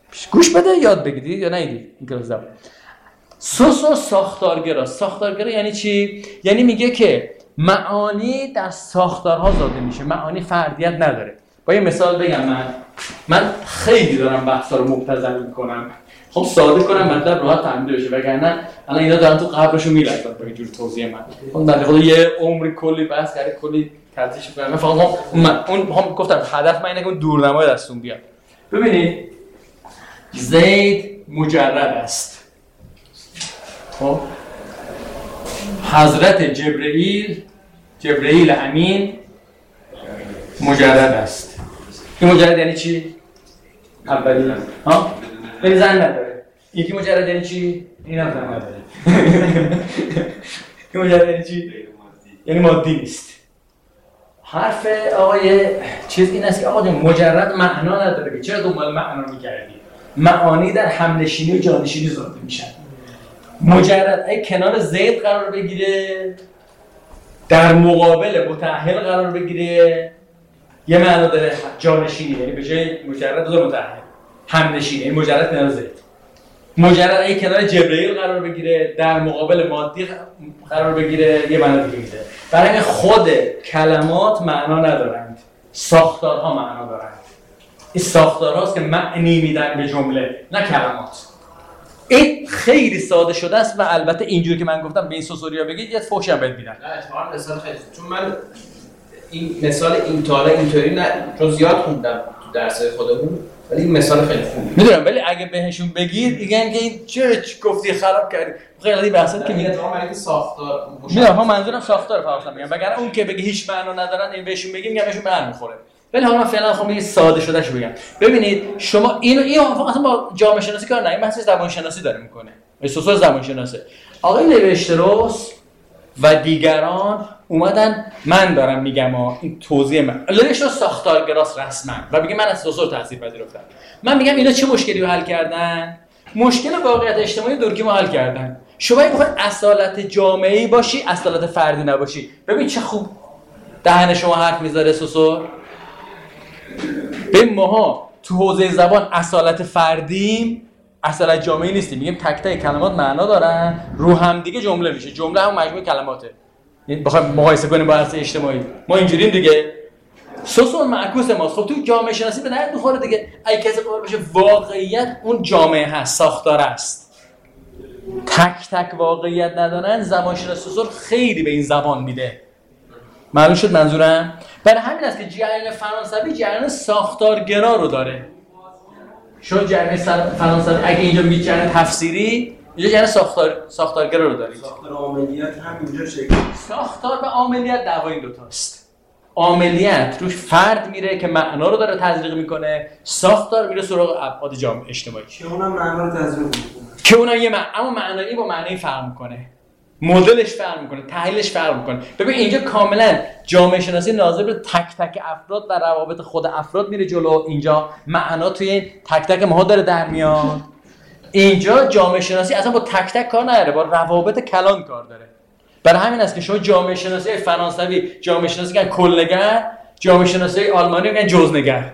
گوش بده یاد بگیری یا نیدی این کلاس زبان. سوسور ساختارگرا یعنی چی؟ یعنی میگه که معانی در ساختارها زاده میشه، معانی فردیت نداره. با یه مثال بگم، من خیلی دارم بحثا رو مبتذل میکنم، خب ساده کنم مطلب راحت فهمیده بشه، وگرنه الان اینا دارن تو قبرشون میلرزن با اینجور توضیح من. خب در واقع یه عمری کلی بحث کرد، کلی ترتیبش کنم. من فقط هم گفتم هدف من اینه که اون دورنمای دستون بیاد. ببینید زید مجرد است. خب حضرت جبرئیل امین مجرد است. این مجرد یعنی چی؟ اولی ها؟ یعنی زن نداره. یکی مجرد یعنی چی؟ این هم زن نداره. این مجرد یعنی چی؟ یعنی مادی نیست. حرف آقای چیز این است که آقا مجرد معنا نداره. چرا دنبال معنا می‌گردی؟ معانی در همنشینی و جانشینی زاده میشن. مجرد اگه کنار زید قرار بگیره، در مقابل متأهل قرار بگیره، یه معنا داره جانشینی، یعنی به جای مجرد دو متأهل همنشینی، یعنی مجرد کنار زید. مجرد اگه کنار جبرئیل قرار بگیره، در مقابل مادی قرار بگیره، یه معنا دیگه میده. برای همین خود کلمات معنا ندارند، ساختارها معنا دارند. این ساختارهاست که معنی میدن به جمله، نه کلمات. این خیلی ساده شده است و البته اینجوری که من گفتم به این سوسوریا بگید یه فوشی هم بهت میدن. نه اتفاقا مثال خیلی چون من این مثال این تالا اینطوری نه چون زیاد خوندم تو درس خودمون، ولی این مثال خیلی خوبه. میدونم ولی اگه بهشون بگید میگن که این چه گفتی خراب کردی. خیلی بحثا که میگن اتفاقا برای ساختار میدونم ها منظورم ساختار فرضاً میگم، وگرنه اون که بگی هیچ معنا ندارن این بهشون بگیم میگم بهشون بر میخوره. ولی حالا من فعلا خب یه ساده شدهشو بگم. ببینید شما این اصلا با جامعه شناسی کار نداره، این بحث زبان شناسی داره میکنه. سوسور زبان شناسه. آقای لویشتروس و دیگران اومدن، من دارم میگم این توضیح من. لویشتروس ساختارگراست رسما و میگه من از سوسور تاثیر پذیرفتم. من میگم اینا چه مشکلی رو حل کردن؟ مشکل واقعیت اجتماعی دورکیم رو حل کردن. شما اگه بخواید اصالت جامعه‌ای باشی، اصالت فردی نباشی. ببین چه خوب دهن شما حرف میذاره سوسور. به ماها تو حوزه زبان اصالت فردیم، اصالت جامعی نیستیم. میگیم تک تک کلمات معنا دارن، رو هم دیگه جمله میشه. جمله هم مجموعه کلماته. یعنی بخوایم مقایسه کنیم با عرصه اجتماعی، ما اینجوریم دیگه. سوسور معکوس ماست. خب تو جامعه شناسی به درد میخوره دیگه. اگه کسی قرار بشه واقعیت اون جامعه هست، ساختار است. تک تک واقعیت ندارن، زبان شناسی سوسور خیلی به این زبان میده. معلوم شد منظورم؟ برای همین است که جریان فرانسوی جریان ساختارگرا رو داره. شما جریان فرانسوی اگه اینجا میگید جریان تفسیری، اینجا جریان ساختارگرا رو دارید. ساختار عاملیت هم اینجا شکل. ساختار و عاملیت دعوای این دوتاست. عاملیت روش فرد میره که معنا رو داره تزریق میکنه، ساختار میره سراغ ابعاد جامعه اجتماعی که اونم معنا رو تزریق میکنه. که اونم یه اما معنایی با معنایی فرق میکنه. مدلش فرق میکنه، تحلیلش فرق میکنه. ببین اینجا کاملا جامعه شناسی ناظر به تک تک افراد و روابط خود افراد میره جلو. اینجا معنا توی این تک تک ماها داره در میاد. اینجا جامعه شناسی اصلا با تک تک کار نداره، با روابط کلان کار داره. برای همین است که شما جامعه شناسی فرانسوی جامعه شناسی میگن کلنگر، جامعه شناسی آلمانی میگن جزنگر.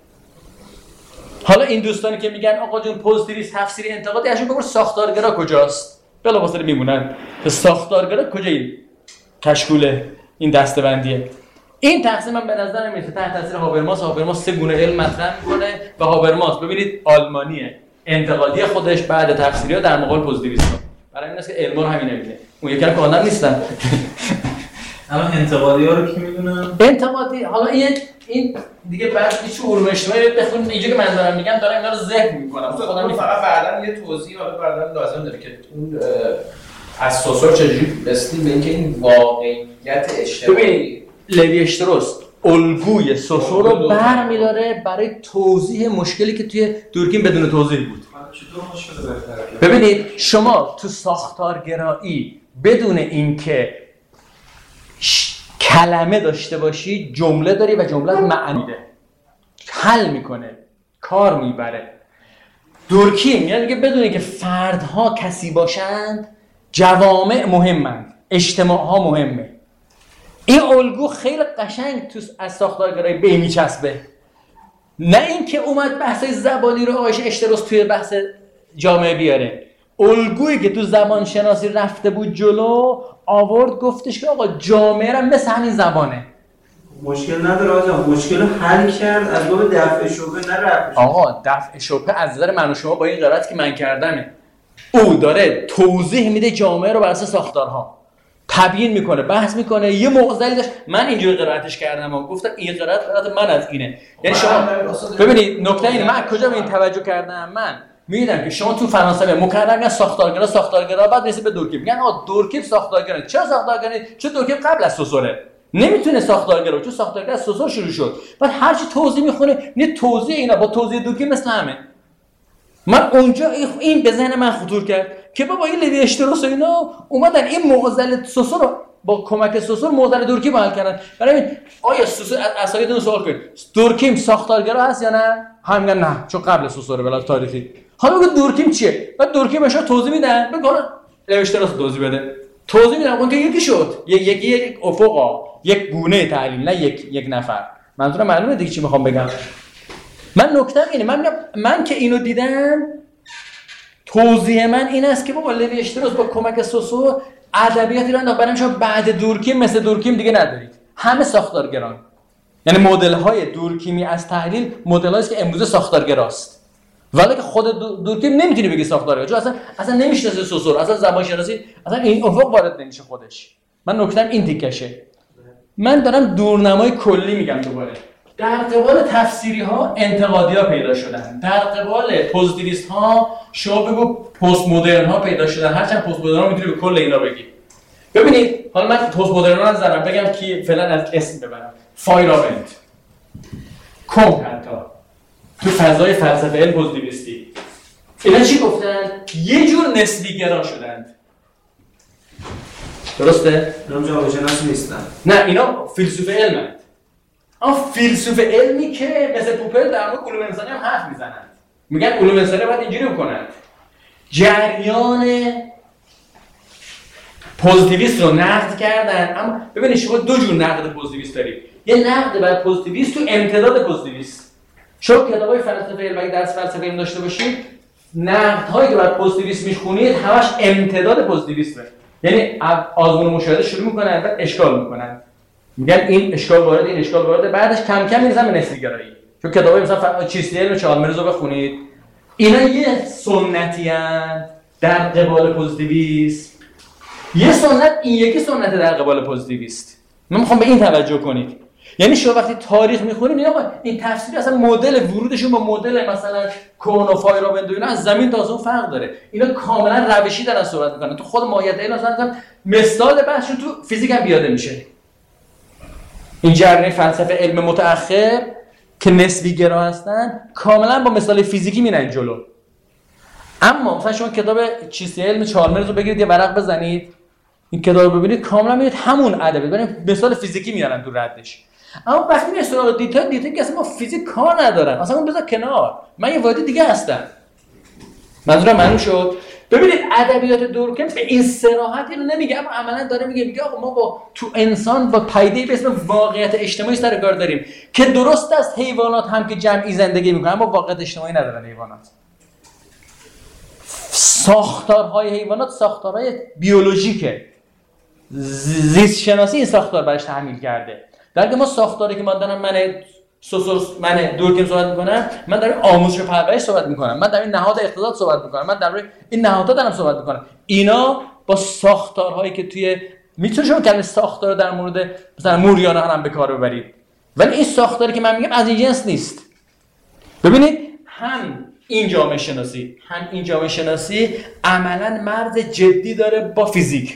حالا این دوستانی که میگن آقا جون پوزیتیویست تفسیری انتقادی، ازشون بپرس ساختارگرا کجاست؟ بلافاصله میمونن که ساختارگرا کجایی؟ کشکول این دسته‌بندیه. این تقسیم من به نظر میاد تحت تاثیر هابرماس سه گونه علم مطرح میکنه و هابرماس ببینید آلمانیه، انتقادی خودش بعد تفسیری‌ها در مقابل پوزیتیویسم. برای همین است که علم رو همین نمیگه. اون یکی که آدم نیستن. الان انتقادی‌ها رو کی میدونن؟ انتقادی حالا این دیگه بعد هیچ علوم اجتماعی بخونید اینجا که من دارم میگم دارم اینا رو ذکر میکنم. خودم فقط بعداً یه توضیح حالا بعداً لازم داره که اون از سوسور چجوری رسیدیم به اینکه این واقعیت اجتماعی. ببین لوی اشتروس الگوی سوسور رو برمی‌داره برای توضیح مشکلی که توی دورکیم بدون توضیح بود. چطور مشکل برطرف؟ ببینید شما تو ساختارگرایی بدون اینکه کلمه داشته باشی جمله داری و جمله معنی ده، حل میکنه، کار میبره. دورکیم یعنی که بدون اینکه فردها کسی باشند جوامع مهمند، اجتماعها مهمه. این الگو خیلی قشنگ تو از ساختارگرایی به میچسبه. نه اینکه اومد بحث زبانی رو آقایش اشتراس توی بحث جامعه بیاره. الگویی که تو زبان شناسی رفته بود جلو آورد گفتش که آقا جامعه را مثل همین زبانه. مشکل نداره آقا، مشکل رو حل کرد از باب دفع شبهه، نه رفع شبهه. آقا دفع شبهه از نظر من و شما با این قرائتی که من کردمه. او داره توضیح میده جامعه رو بر اساس ساختارها، تبیین میکنه، بحث میکنه. یه معضلی داشت، من اینجوری قرائتش کردم و گفتم این قرائت من از اینه. یعنی شما ببینید نکته اینه، من کجا به این توجه کردم، من میدونم که شما تو فرانسه مکرر میگن ساختارگرا بعد رسید به دورکیم میگن آقا دورکیم ساختارگرا. چرا ساختارگرا؟ چون دورکیم قبل از سوسوره، نمیتونه ساختارگرا، چون ساختارگرا از سوسور شروع شد. بعد هر چی توضیح میخونه نه توضیح اینا با توضیح دورکیم مثل همه. من اونجا این به ذهن من خطور کرد که بابا این لوی اشتراس و اینا اومدن این معضل سوسور رو با کمک سوسور معضل دورکیم حل کردن. برای این آیا سوسور اساساً سوال کنید دورکیم ساختارگرا هست یا نه؟ هم میگن نه چون قبل سوسوره بلا تاریخی. حالا بگو دورکیم چیه؟ بعد دورکیمش رو توضیح میدن، بگو لوی اشتراس توضیح بده. توضیح میدن اون که یکی شد، یک افقا، یک گونه تحلیل، نه یک نفر. منظورم معلومه دیگه چی میخوام بگم. من نکتم اینه، من که اینو دیدم توضیح من این است که بابا لوی اشتراس با کمک سوسور ادبیاتی رو انداخت. برای شما بعد دورکیم مثل دورکیم دیگه ندارید، همه ساختارگران. یعنی مدل های دورکیمی از تحلیل مدل هاییست که امروزه ساختارگراست، ولی که خود دورکیم نمیتونی بگی ساختارگرا، چون اصلا نمیشناسه سوسور، اصلا زبان شناسی اصلا این افق وارد نمیشه خودش. من نکتم این تیکشه. من دارم دورنمای کلی میگم. دوباره در قبال تفسیری ها انتقادی ها پیدا شدن، در قبال پوزیتیویست ها شما بگو پست مدرن ها پیدا شدن. هرچند پست مدرن ها میتونی به کل اینا بگی. ببینید حالا من پست مدرن ها نظرم بگم که فعلا از اسم ببرم، فایراوند، کونت، حتی تو فضای فلسفه علم پوزیتیویستی اینا چی گفتن؟ یه جور نسبی گرا شدند. درسته؟ اینا جامعه شناسی نیستن. نه اینا فیلسوف علمند. فیلسوف علمی که مثل پوپر در مورد علوم انسانی هم حرف میزنند. میگن علوم انسانی باید اینجوری بکنند. جریان پوزیتیویست رو نقد کردن. اما ببینید شما دو جور نقد پوزیتیویست دارید. یه نقد بر پوزیتیویست تو امتداد پوزیتیویست. شما کتابای فلسفه علم اگه درس فلسفه علم داشته باشید، نقدهایی که بر پوزیتیویست میخونید همش امتداد پوزیتیویسته. یعنی آزمون و مشاهده شروع میکنن بعد اشکال میکنن. میگن این اشکال وارد، این اشکال وارد، بعدش کم کم میرسن به نسبی گرایی. چون کتابای مثلا چیستی علم چالمرز رو بخونید، اینا یه سنتی ان در قبال پوزیتیویست، یه سنت، این یکی سنت در قبال پوزیتیویست. من میخوام به این توجه کنید. یعنی شما وقتی تاریخ میخونید میگن آقا این تفسیر اصلا مدل ورودشون با مدل مثلا کون و فایراوند و اینا از زمین تا آسمون فرق داره. اینا کاملا روشی دارن صحبت میکنن. تو خود ماهیت علم مثلا مثال بحثشون تو فیزیک هم پیاده میشه. این جریان فلسفه علم متأخر که نسبی گرا هستن کاملا با مثال فیزیکی میرن جلو. اما مثلا شما کتاب چیستی علم چالمرز رو بگیرید یه ورق بزنید، این کتاب رو ببینید کاملا میبینید همون ادبیات، ببینید مثال فیزیکی میارن تو ردش. اما وقتی میاد سراغ دیتا که اصلا ما فیزیک کار ندارن، اصلا اون بذار کنار، من یه واحد دیگه هستم. منظورم معلوم شد؟ ببینید ادبیات دورکیم به این صراحت اینو نمیگه، اما عملا داره میگه آقا ما با تو انسان با پدیده‌ای به اسم واقعیت اجتماعی سر کار داریم که درست است حیوانات هم که جمعی زندگی میکنن اما واقعیت اجتماعی ندارن. حیوانات ساختارهای حیوانات ساختارهای بیولوژیکه، زیست شناسی این ساختار برش تحمیل کرده. درگه ما ساختاری که ما دارم من دورکیم صحبت میکنم، من در آموزش و پرورش صحبت میکنم، من در این نهاد اقتصاد صحبت میکنم، من در این نهادها دارم صحبت میکنم. اینا با ساختارهایی که توی میتونه شما کلمه ساختار در مورد مثلا موریانه هم به کار ببرید، ولی این ساختاری که من میگم از این جنس نیست. ببینید هم این جامعه شناسی عملاً مرز جدی داره با فیزیک.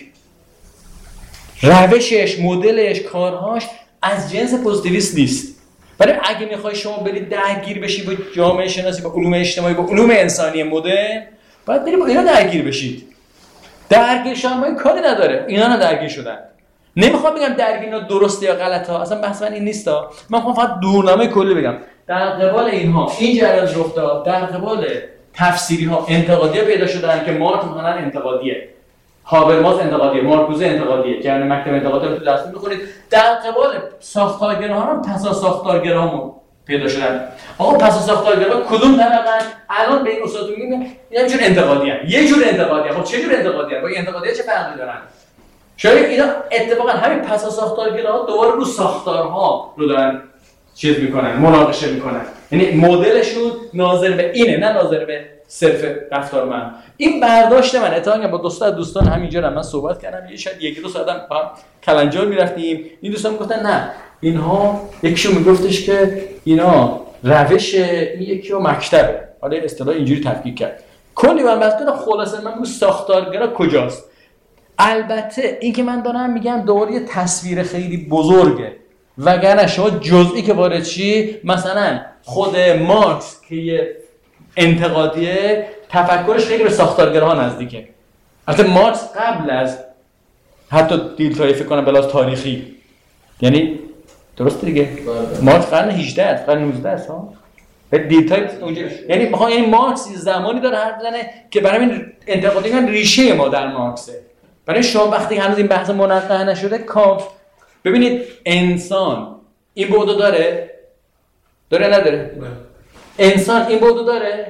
روشش، مدلش، کارهاش از جنس پوزیتیویست نیست. برای اگه میخوای شما برید درگیر بشی با جامعه شناسی، با علوم اجتماعی، با علوم انسانی مدرن، باید برید با اینا درگیر بشید. درگیر شدن با این کاری نداره، اینا نه درگیر شدن. نمیخوام بگم درگیر اینا درسته یا غلطه، اصلا بحث من این نیستا. من میخوام فقط دورنامه کلی بگم. در قبال اینها این جریان رخ داد، در قبال تفسیری ها انتقادی پیدا شدن که مارکس مثلا انتقادیه، هابرماس انتقادیه، مارکوزه انتقادیه، که یعنی مکتب انتقادی رو تو درس می‌خونید. در قبال ساختارگراها هم پسا ساختارگراها پیدا شدن. آقا پس از ساختارگرا کدوم طبقه؟ الان به این استادتون میگم یه جور انتقادیه. یه جور انتقادیه. خب چه جور انتقادیه؟ با انتقادیه چه فرقی دارن؟ شاید اینا اتفاقا همین پس از ساختارگراها دوباره رو ساختارها رو دارن چیز میکنن، مناقشه میکنن. یعنی مدلشون ناظر به اینه، نه ناظر به صرف رفتار من. این برداشت من. اتفاقا با دوستان همینجا من صحبت کردم، یه شاید یکی دو ساعت هم با هم کلنجار میرفتیم. این دوستان میگفتن نه اینها، یکیشون میگفتش که اینا روش، این یکی رو مکتبه. حالا اصطلاح اینجوری تفکیک کرد. کلی من بحث کردم. خلاصه من میگم ساختارگرا کجاست؟ البته این که من دارم میگم دوباره یه تصویر خیلی بزرگه، وگرنه شما جزئی که وارد چی، مثلا خود مارکس که یه انتقادیه، تفکرش خیلی به ساختارگراها نزدیکه. البته مارکس قبل از حتی دیلتایی فکر کنم بلاز تاریخی، یعنی درسته دیگه، مارکس قرن 18 است، قرن 19 است ها. دیلتای اونجا، یعنی بخوام این مارکس زمانی داره حرف بزنه که برای این انتقادی میگن ریشه ما در مارکسه. برای شما وقتی هنوز این بحث منقح نشده کامل. ببینید انسان این بعدو داره نداره؟ انسان این بعدو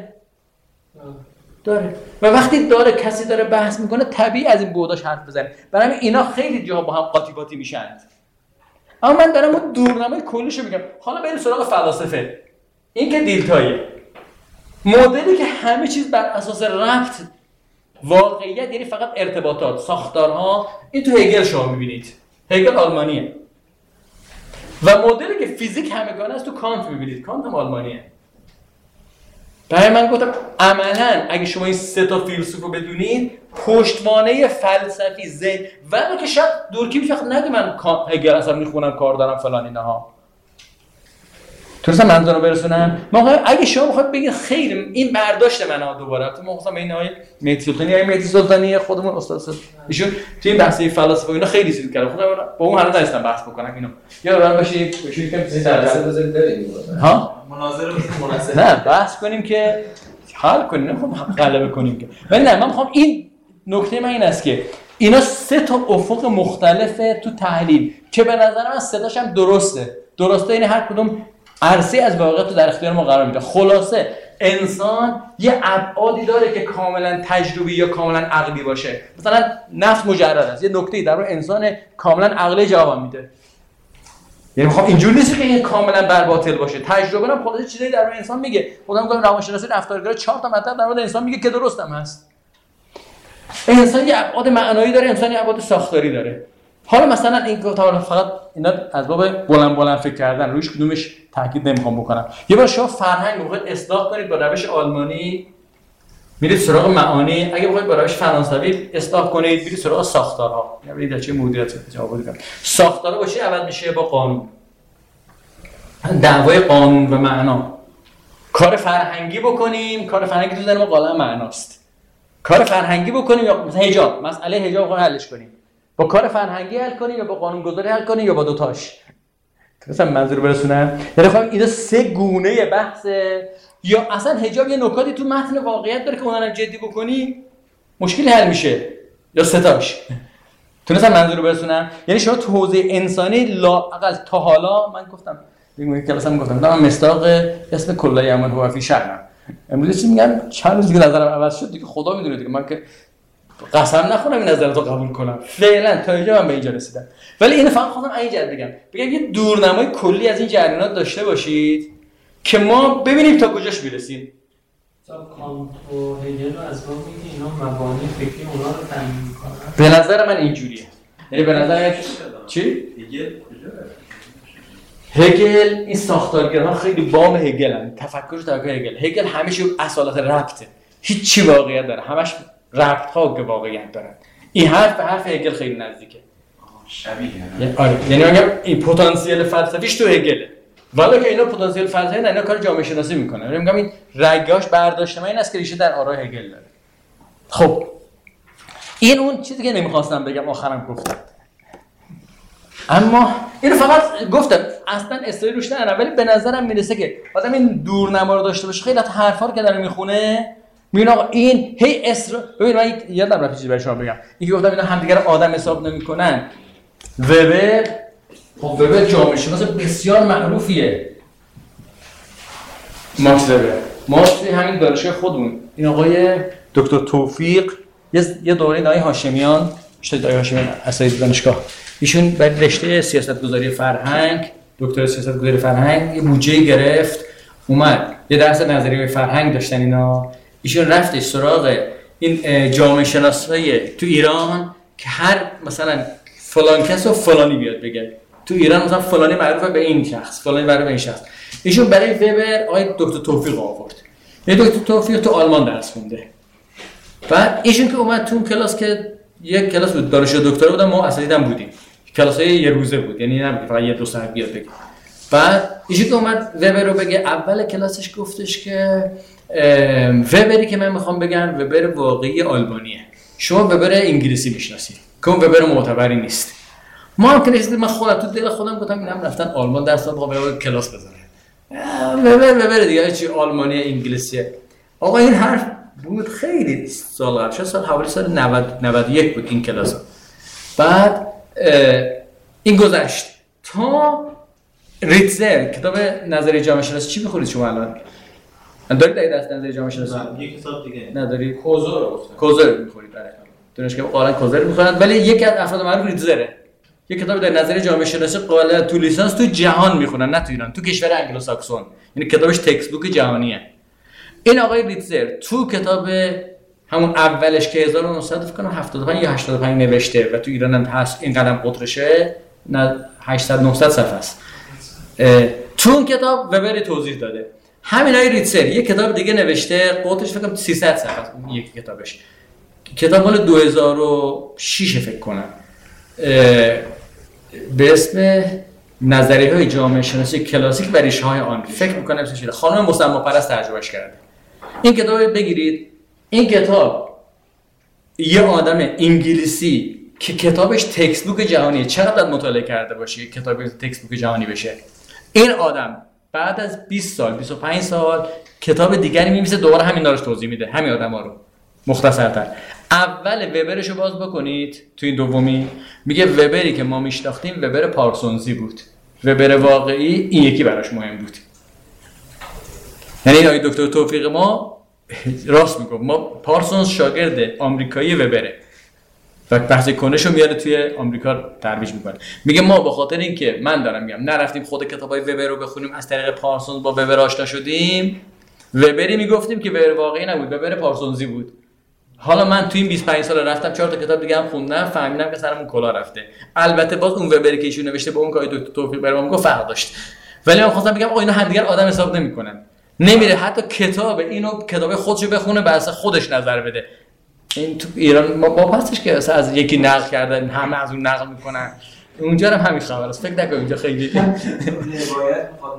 داره. و وقتی داره کسی داره بحث میکنه طبیعی از این بعداش حرف بزنه. برای همین اینا خیلی جاها با هم قاطی قاطی میشن. اما من دارم اون دورنمای کلیشو میگم. حالا بریم سراغ فلاسفه. این که دیلتاییه، مدلی که همه چیز بر اساس ربط، واقعیت، یعنی فقط ارتباطات، ساختارها، این تو هگل شما میبینید. هگل آلمانیه. و مدلی که فیزیک همگانه است تو کانت میبینید. کانت هم آلمانیه. برای من گفتم عملاً اگه شما این سه تا فیلسوف رو بدونید، پشتوانه فلسفی ذهن و که شاید دورکی میشه نگه من هگل اصلا میخونم کار دارم فلان اینها. تونستم منظورم برسونم؟ اگه شما بخواید بگید خیلی این برداشت منه دوباره، تو ما خواستم این آقای مهدی سلطانی خودمون استاد ایشون تو این بحث فلسفه اینا خیلی چیز کرده. خودم با اون هنوز نرسیدم بحث بکنم اینو. یا برام باشید بشین که درس بزنید بریم. ها؟ مناظره مناسب. نه بحث کنیم که حل کنیم، نمیخوام غلبه کنیم که. ولی نه من میخوام این نکته من این است که اینا سه تا افق مختلفه تو تحلیل که به نظر من صداش هم درسته یعنی هر کدوم عرصه از واقعیت رو در اختیار ما قرار میده. خلاصه انسان یه ابعادی داره که کاملا تجربی یا کاملا عقلی باشه. مثلا نفس مجرد است، یه نکته‌ای در مورد انسان کاملا عقلی جواب میده. یعنی میخوام اینجوری نیست که این کاملا بر باطل باشه. تجربه هم خلاصه چیزایی در مورد انسان میگه. خودم میگم روانشناسی رفتارگرا 4 تا مطلب در مورد انسان میگه که درست هم هست. انسان یه ابعاد معنایی داره، انسان یه ابعاد ساختاری داره. حالا مثلا این گفتم فقط اینا از باب بلند فکر کردن، روش کدومش تاکید نمیخوام بکنم. یه بار شما فرهنگ رو بخواید اصلاح کنید با روش آلمانی میرید سراغ معانی، اگه بخواید با روش فرانسوی اصلاح کنید میرید سراغ ساختارها. یعنی در چه مدیریت جواب بدم. ساختارها با چی عوض میشه؟ با قانون. دعوای قانون و معنا. کار فرهنگی بکنیم، کار فرهنگی تو ذهن ما غالبا معناست. کار فرهنگی بکنیم یا مثلا حجاب، مسئله حجاب رو حلش کنیم. با کار فرهنگی حل کنیم یا با قانونگذاری حل کنیم یا با دوتاش. مثلا منظور برسونم یعنی خواهم اینا سه گونه بحثه. یا اصلا حجاب یه نکاتی تو متن واقعیت داره که اونها رو جدی بکنی مشکل حل میشه، یا ستاش. تونستم منظور برسونم؟ یعنی شما تو حوزه انسانی لااقل تا حالا من گفتم میگم که مثلا گفتم من مصداق اسم کلای عمل هو فی شأن. امروز چی میگم؟ چند روز دیگه نظرم عوض شد دیگه، خدا میدونه دیگه. من که قسم نخورم این نظرتو قبول کنم. فعلا تا اینجا من به اینجا رسیدم. ولی اینو فقط خواستم اینجا بگم یه دورنمای کلی از این جریانات داشته باشید که ما ببینیم تا کجاش میرسیم. کانت و هگل رو از ما میگه اینا مبانی فکری اونا رو تامین میکنن. به نظر من اینجوریه. یعنی به نظر چی؟ هگل هگل این ساختارگرها خیلی بام هگلن. تفکرش در هگل همیشه اصالت ربطه. هیچ چی واقعیت داره. همش ربط ها که واقعیت دارن. این حرف به حرف هگل خیلی نزدیکه. شبیه. آره. یعنی میگم این پتانسیل فلسفیش تو هگله. ولی که اینا پتانسیل فلسفی نه، اینا کار جامعه شناسی میکنن. یعنی میگم این رگاش برداشت من این است که ریشه در آرای هگل داره. خب این اون چیزی که نمیخواستم بگم آخرام گفتم. اما اینو فقط گفتم اصلا استوری روش نه، ولی به نظرم میرسه که آدم این دورنما رو داشته باشه خیلی از حرفا رو که داره میخونه میگن آقا این هی ببین من یادم رفت چیزی برای شما بگم. اینکه گفتم اینا همدیگه رو آدم حساب نمیکنن. وبر جامعه شناس بسیار معروفیه. ماکس وبر. ما توی همین دانشگاه خودمون این آقای دکتر توفیق یه دوره نای هاشمیان اشتدای هاشمیان اساتید دانشگاه، ایشون برای رشته سیاستگذاری فرهنگ، دکتر سیاستگذاری فرهنگ یه بودجه گرفت، اومد یه درس نظریه فرهنگ داشتن اینا، ایشون رفتش سراغ این جامعه شناسای تو ایران که هر مثلا فلان کس و فلانی بیاد بگه تو ایران مثلا فلانی معروفه به این شخص، فلانی معروفه به این شخص. ایشون برای وبر آقای دکتر توفیق آورد. یه دکتر توفیق تو آلمان درس خونده. بعد ایشون که اومد تو کلاس که یک کلاس بود دانشجو دکترا بودن، ما اساتیدم بودیم. کلاسای یه روزه بود، یعنی نه فقط یه دو ساعت بیاد بگه. بعد ایشون که اومد وبر رو بگه، اول کلاسش گفتش که وبری که من میخوام بگم وبر واقعی آلبانیه. شما وبر انگلیسی میشناسید که اون وبر معتبری نیست. ما هم که نشستیم، من خودم تو دل خودم گفتم اینم رفتن آلمان درس دادن، آقا کلاس بزنه. وبر دیگه چی آلمانی انگلیسیه. آقا این حرف بود خیلی سال قبل، سال حوالی سال 91 بود این کلاس. بعد این گذشت تا ریتزر کتاب نظریه جامعه شناسی. چی می‌خورید شما الان؟ دارید دست نظریه جامعه شناسی؟ یک کتاب دیگه ندارید؟ کوزر می‌خورید. دانشگاه قالن کوزر می‌خورن، ولی یکی از افراد معروف ریتزره. یک کتاب در نظریه جامعه شناسی قاله تو لیسانس تو جهان می‌خونن، نه تو ایران، تو کشور انگلوساکسون. یعنی کتابش تکست بوک جهانیه. این آقای ریتزر تو کتاب همون اولش که 1975 یا 85 نوشته و تو ایران هم هست، این قدم قطرشه، نه 800 900 صفحه است. تو اون کتاب وبر توضیح داده. همین آقای ریتزر یک کتاب دیگه نوشته، قطرش فکر کنم 300 صفحه است اون یک کتابش. کتاب مال 2006 فکر کنم. به اسم نظریه‌های جامعه شناسی کلاسیک و ریشه‌های آن. فکر می‌کنم اسمش خانم مسما پرست ترجمهش کرده. این کتاب رو بگیرید. این کتاب یه آدم انگلیسی که کتابش تکست بوک جهانیه، چقدر مطالعه کرده باشه کتاب تکست بوک جهانی بشه. این آدم بعد از 20 سال 25 سال کتاب دیگری می‌نویسه، دوباره همین دارش توضیح میده، همین آدم‌ها رو مختصرتر. اول وبرشو باز بکنید تو این دومی، میگه وبری که ما میشناختیم وبر پارسونزی بود، وبر واقعی این یکی براش مهم بود. یعنی آقای دکتر توفیق ما راست میگه، ما پارسونز شاگرد آمریکایی وبره و بحث کنشو میاره توی آمریکا ترویج میکنه. میگه ما به خاطر اینکه من دارم میگم نرفتیم خود کتابای وبر رو بخونیم، از طریق پارسونز با وبر آشنا شدیم، وبری میگفتیم که وبر واقعی نبود، وبر پارسونزی بود. حالا من تو این 25 سال رفتم 4 تا کتاب دیگه هم خوندم، فهمیدم که سرمون کلا رفته. البته باز اون وبری که ایشون نوشته با اون که دکتر توفیق برام گفت فرق داشت. ولی من خواستم بگم آقا اینا همدیگر آدم حساب نمیکنن. نمیره حتی کتاب اینو کتاب خودشو بخونه بس خودش نظر بده. این تو ایران ما پسش که از یکی نقل کردن همه از اون نقل میکنن. اونجا هم همین خبر است. فکر نکنید اینجا خیلی روایت میخواد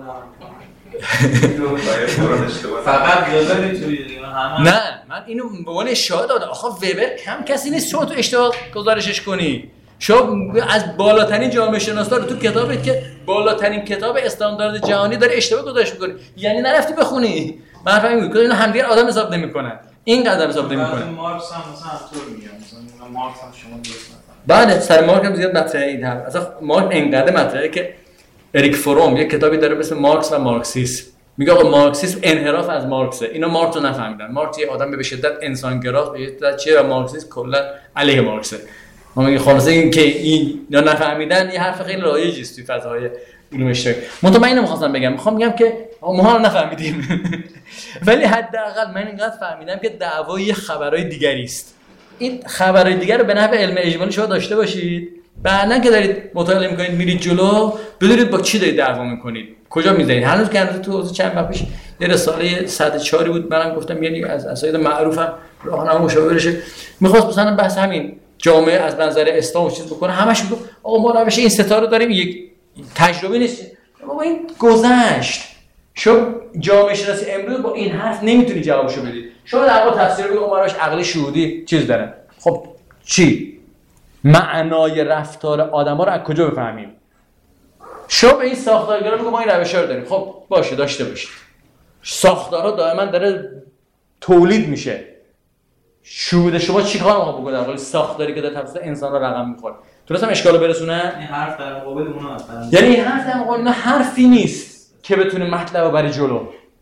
فقط وبر توی همه. نه من اینو به عنوان اشاره دادم. آخه وبر کم کسی نیست شما تو اشتباه گزارشش کنی. شما از بالاترین جامعه شناسا رو تو کتابت که بالاترین کتاب استاندارد جهانی داره اشتباه گزارش می‌کنی، یعنی نرفتی بخونی. من فهمیدم که اینا همدیگه آدم حساب نمی‌کنن، این قدم حساب نمی‌کنن. مارکس هم مثلا همطور میگم، مثلا مارکس هم شما درست نفهمید. بعد سر مارکس هم زیاد مطرحه این هم. اصلا مارکس اینقدر مطرحه که اریک فروم یک کتابی داره به اسم مارکس و مارکسیسم. میگه آقا مارکسیسم انحراف از مارکسه. اینا مارکس رو نفهمیدن. مارکس یه آدم به شدت انسانگراست، به شدت چیه، و مارکسیسم کلا علیه مارکسه. ما میگه خلاصه این که اینا نفهمیدن یه حرف خیلی رایجی است توی فضاهای علوم اجتماعی. من اینو می‌خواستم بگم، می‌خوام بگم که ما رو نفهمیدیم ولی حداقل من اینقدر فهمیدم که دعوا یه خبرای دیگری است. این خبرای دیگر رو به نحو علم اجمالی شما داشته باشید، بعدن که دارید مطالعه می‌کنید میرید جلو بدونید با چی دارید دعوا می‌کنید، کجا می‌ذارید. هنوز که تو چند وقت پیش یه رساله 104 بود، منم گفتم یعنی از اساتید معروفم راهنما مشاورشه می‌خواست مثلا بحث همین جامعه از منظر اسلام چیز بکنه، همش میگه آقا ما روش این ستاره داریم، یک تجربه نیست. بابا این گذشت. شما جامعه شناسی امروز با این حرف نمیتونی جوابشو بدید. شما در واقع تفسیر بگید ما روش عقل شهودی چیز دارن. خب چی؟ معنای رفتار آدما رو از کجا بفهمیم؟ شما به این ساختارگرا بگید ما این روشا رو داریم. خب باشه داشته باشید. ساختارها دائما داره تولید میشه. شهود شما چیکار می‌خواد بکنه؟ در واقع ساختاری که در توسط انسان‌ها رقم می‌خوره. درستم اشکالو برسونن؟ این حرف در مقابل اونها هست. یعنی این حرف در مقابل اینا حرفی نیست که بتونه مطلب رو بره جلو.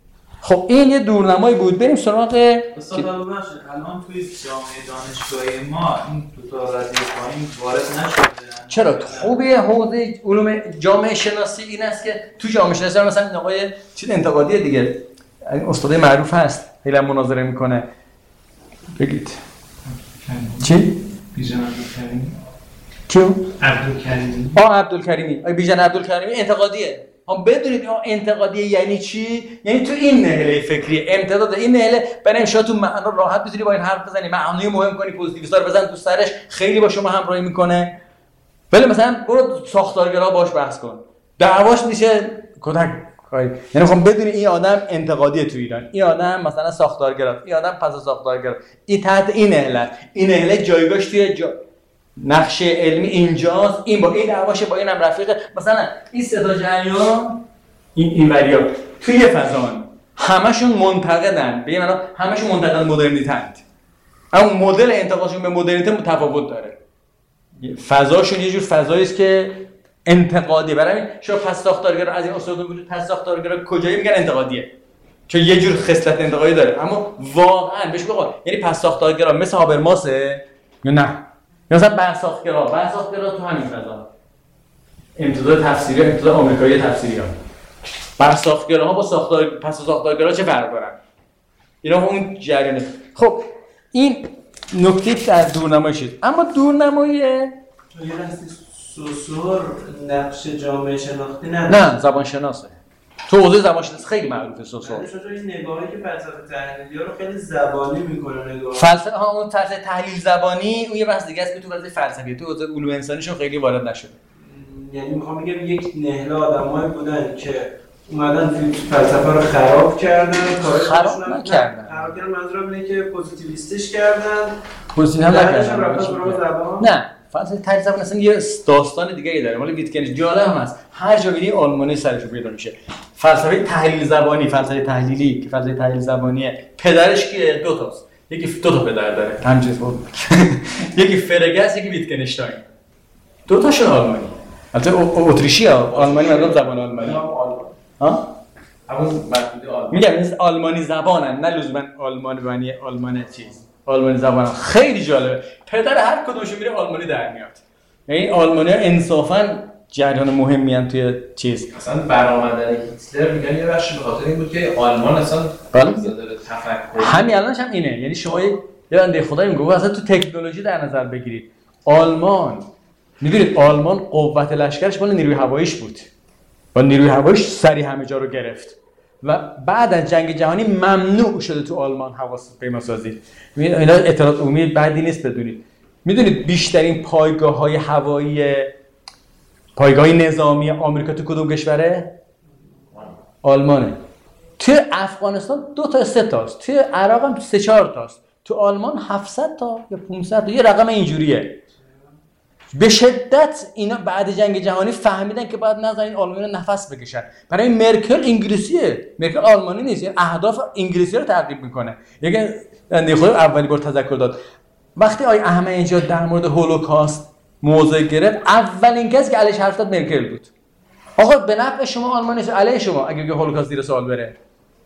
خب این یه دورنمایی بود. بریم سراغ استاد ببخشید الان توی جامعه دانشگاهی ما این دو تا رده پایین وارد نشده. چرا خوبه حوزه علوم جامعه شناسی این است که تو جامعه شناسی مثلا این آقای چیز انتقادیه دیگه، این استاد معروف هست خیلی مناظره میکنه. بگید چی؟ بیژن عبدالکریمی. کیو؟ عبدالکریمی. عبدالکریمی. بیژن عبدالکریمی انتقادیه. هم بدونید انتقادیه یعنی چی؟ یعنی تو این نهله فکری امتداد این نهله برای شما تو معنا راحت بتونی با این حرف بزنی، معانی مهم کنی، پوزیتیویستا رو بزن تو سرش، خیلی با شما همراهی میکنه. ولی مثلا برو ساختارگرا باش بحث کن، دعواش میشه کدک کاری. یعنی خب بدونی این آدم انتقادیه تو ایران، این آدم مثلا ساختارگرا، این آدم پس ساختارگرا، این تحت این نهله، این نهله جایگاهش توی نقشه علمی اینجاست، این با این دعواشه، با اینم رفیقه. مثلا این سه تا جریان این وریا توی یه فضان همشون منتقدن، به معنی همشون منتقد مدرنیتند، اما مدل انتقادشون به مدرنیته متفاوت داره. فضاشون یه جور فضایی است که انتقادی. برای همین شما پس ساختارگرا از این اصول وجود پس ساختارگرا کجایی میگن انتقادیه، چون یه جور خصلت انتقادی داره. اما واقعا بهش بگو یعنی پس ساختارگرا مثل هابرماسه یا نه؟ مثلا برساختگرا تو همین فضا امتداد تفسیری، امتداد آمریکایی تفسیری ها. برساختگراها با پس ساختارگرا چه فرق دارن؟ اینا اون جریانه. خب این نکته در دورنمایی شد. اما دورنمایی یه راستی سوسور نقش جامعه شناختی نه زبان شناسه. تو حوزه زبان شناسی خیلی معروفه سوسور. این نگاهی که فلسفه تحلیلی رو خیلی زبانی میکنه نگاه. فلسفه اون فلسفه تحلیل زبانی اون یه بحث دیگه است که تو فلسفه فلسفی تو حوزه علوم انسانیشون خیلی وارد نشده. یعنی میخوام بگم یک نهله آدمایی بودن که اومدن فلسفه رو خراب کردن، خراب نکردن. خراب کردن منظورم اینه که پوزیتیویستش کردن. پوزیتیو نکردن. نه. فلسفه تحلیل زبان اصلا یه داستان دیگه‌ای داره. مال ویتکنشتاین جالب هم هست. هر جا ببینی آلمانی سرش پیدا میشه. فلسفه تحلیل زبانی، فلسفه تحلیلی که فلسفه تحلیل زبانیه. پدرش کیه؟ دو تاست. دو تا پدر داره. همچنین بود. یکی فرگس، یکی ویتکنشتاین. دو تاشون آلمانی. البته اتریشی ها، آلمانی مردم زبان آلمانی. ها؟ همون محدود آلمانی. میگم این آلمانی زبانن، نه لزوما آلمانی معنی آلمان چیز. آلمانی زبان خیلی جالبه. پدر هر کدومشون میره آلمانی در میاد. یعنی آلمانی‌ها انصافاً جریان مهمی ان توی چیز. مثلا برآمدن هیتلر میگن یه بخشی به خاطر این بود که آلمان اصلا داره تفکر. همین الانش هم اینه. یعنی شما یه بنده خدایی میگه اصلا تو تکنولوژی در نظر بگیرید. آلمان میدونید آلمان قوت لشکرش مال نیروی هواییش بود. با نیروی هواییش سریع همه جا رو گرفت. و بعد از جنگ جهانی ممنوع شده تو آلمان هواپیماسازی. اینا اطلاعات عمومی بعدی نیست بدونید. میدونید بیشترین پایگاه‌های هوایی پایگاه نظامی آمریکا تو کدوم کشوره؟ آلمانه. توی افغانستان 2 تا 3 تاست. توی عراق هم 3-4 تاست. تو آلمان 700 تا یا 500 تا یه رقم اینجوریه. به شدت اینا بعد جنگ جهانی فهمیدن که باید نذارین آلمانی‌ها نفس بکشن. برای مرکل انگلیسیه. مرکل آلمانی نیست. یعنی اهداف انگلیسی رو تعقیب میکنه. یکی بنده خدا اولی بار تذکر داد. وقتی آقای احمدی نژاد در مورد هولوکاست موضع گرفت، اولین کسی که علیش حرف زد مرکل بود. آقا به نفع شما آلمان نیست، علیه شما اگه هولوکاست زیر سوال بره.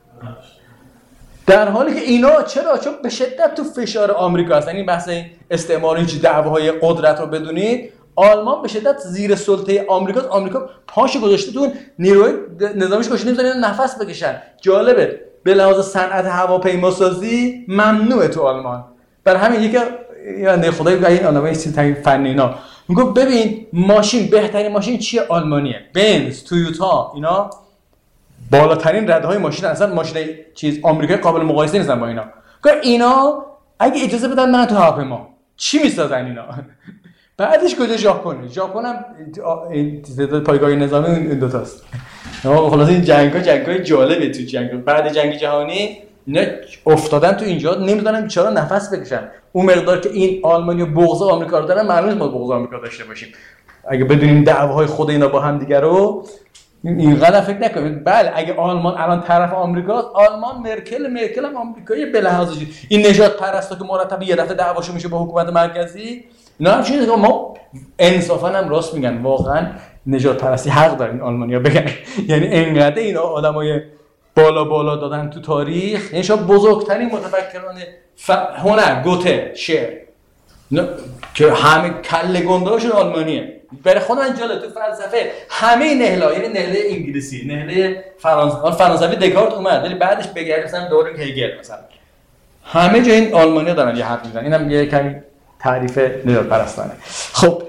در حالی که اینا چون به شدت تو فشار آمریکا هستن. این بحث استعمار هیچ دعواهای قدرت رو بدونید، آلمان به شدت زیر سلطه آمریکا. آمریکا پاشو گذاشته تو نیروی نظامیش گوشه نمیذارن نفس بکشن. جالبه به لحاظ صنعت هواپیماسازی ممنوعه تو آلمان. برای همین یکی یعنی خدای این آدمای چیز فنی اینا میگه ببین ماشین بهترین ماشین چیه؟ آلمانیه. بنز، تویوتا اینا بالاترین ردهای ماشین، اصلا ماشین چیز آمریکایی قابل مقایسه نیستن با اینا. اینا اگه اجازه بدن من تو هواپیما چی میسازن اینا؟ بعدش کجا ژاپن هم تعداد پایگاه نظامی این دو تاست. خلاص این جنگ‌های جالبه تو جنگ. بعد جنگ جهانی اینا افتادن تو اینجا نمیدونن چرا نفس بکشن. اون مقدار که این آلمانی و بغض آمریکا رو دارن، معلومه ما بغض آمریکا داشته باشیم. اگه بدونیم دعواهای خود اینا با هم دیگه رو اینقدر فکر نکنید. بله اگه آلمان الان طرف آمریکاست، آلمان مرکل هم آمریکایی به لحاظ این نژاد پرستا که مرتب یه دفعه دعواشو میشه با حکومت مرکزی. اینا هم چیزی که ما انصافا هم راست میگن، واقعا نژاد پرستی حق دارن آلمانیا بگن. یعنی انقدر اینا آدمای بالا دادن تو تاریخ، یعنی شما بزرگترین متفکران هنر، گوته، شعر که همه کله گنده‌هاشون آلمانیه. برای خود من جالب تو فلسفه همه نهلا، یعنی نهله انگلیسی، نهله فرانسوی دکارت اومد ولی بعدش بگردیم دوره هگل مثلا، همه جا این آلمانی‌ها دارن یه حرف میزنن. اینم یه کمی تعریف نجات پرستانه. خب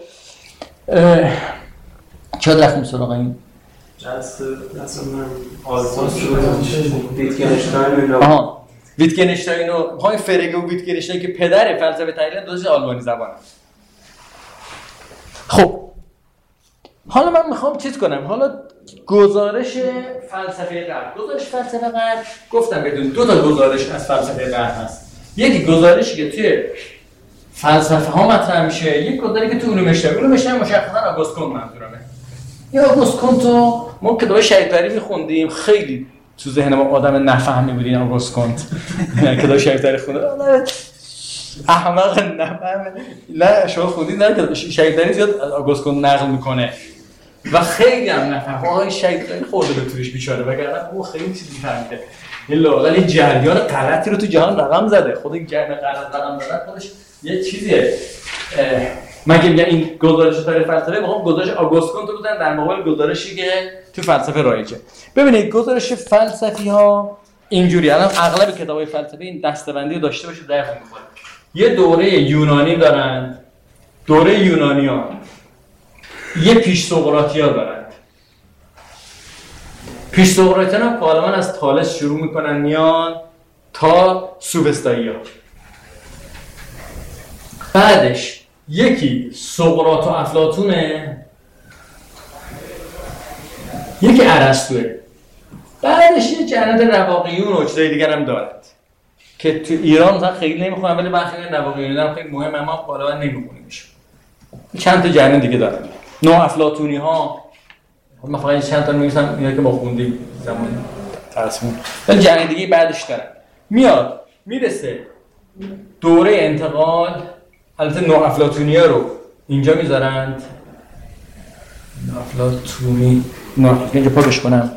چرا رفتیم سراغ این؟ ویتگنشتاین و های فرگ و ویتگنشتاین که پدر فلسفه تحلیل دوست آلمانی زبانه. خب حالا من میخوام چیز کنم، حالا گزارش فلسفه غرب. گزارش فلسفه غرب گفتم بدون دو تا گزارش از فلسفه غرب هست. یکی گزارشی که توی فلسفه ها مطرح میشه، یک گزارشی که تو علوم اجتماعی مشخصا آگوست کونت منظورمه. یا آگوست کونت رو ما کتاب شریعت‌پرستی می‌خوندیم، خیلی تو ذهن ما آدم نفهمی بود این آگوست کونت. کتاب شریعت‌پرستی خونده احمق نفهمه. نه شما خوندید نه که شریعت‌پرستی زیاد آگوست کونت نقل میکنه و خیلی هم نفهمه. آقای شریعت‌پرستی خورده به طورش بیچاره، وگرنه او خیلی چیزی می‌فهمیده. این لااقل جریان غلطی رو تو جهان رقم زده. خود این جریان غلط رقم زدن خودش یه چیزیه. من که میگم این گزارش تاریخ فلسفه، میخوام گزارش آگوست کونت رو بزنم در مقابل گزارشی که تو فلسفه رایجه. ببینید گزارش فلسفی ها اینجوری، الان اغلب کتابای فلسفه این دسته‌بندی رو داشته باشه دقیق می‌خوره. یه دوره یونانی دارن، دوره یونانیان، یه پیش سقراطی‌ها دارن. پیش سقراطی‌ها غالباً از تالس شروع میکنن میان تا سوفسطائی‌ها. بعدش یکی سقراط و افلاطونه، یکی ارسطوئه. بعدش یه جنرال رواقیون و چیزای دیگر هم دارد که تو ایران مثلا خیلی نمیخونن ولی برخی رواقیون هم خیلی مهمه، اما غالبا نمیخونیمش. چند تا جنرال دیگه دارن. نو افلاطونی ها، من فقط چند تا میگم اینا که ما خوندیم زمان درسمون، ولی جنرال دیگه بعدش دارن. میاد میرسه دوره انتقال. البته نو افلاطونی‌ها رو اینجا میذارند. افلاطونی اینجا پاکش کنم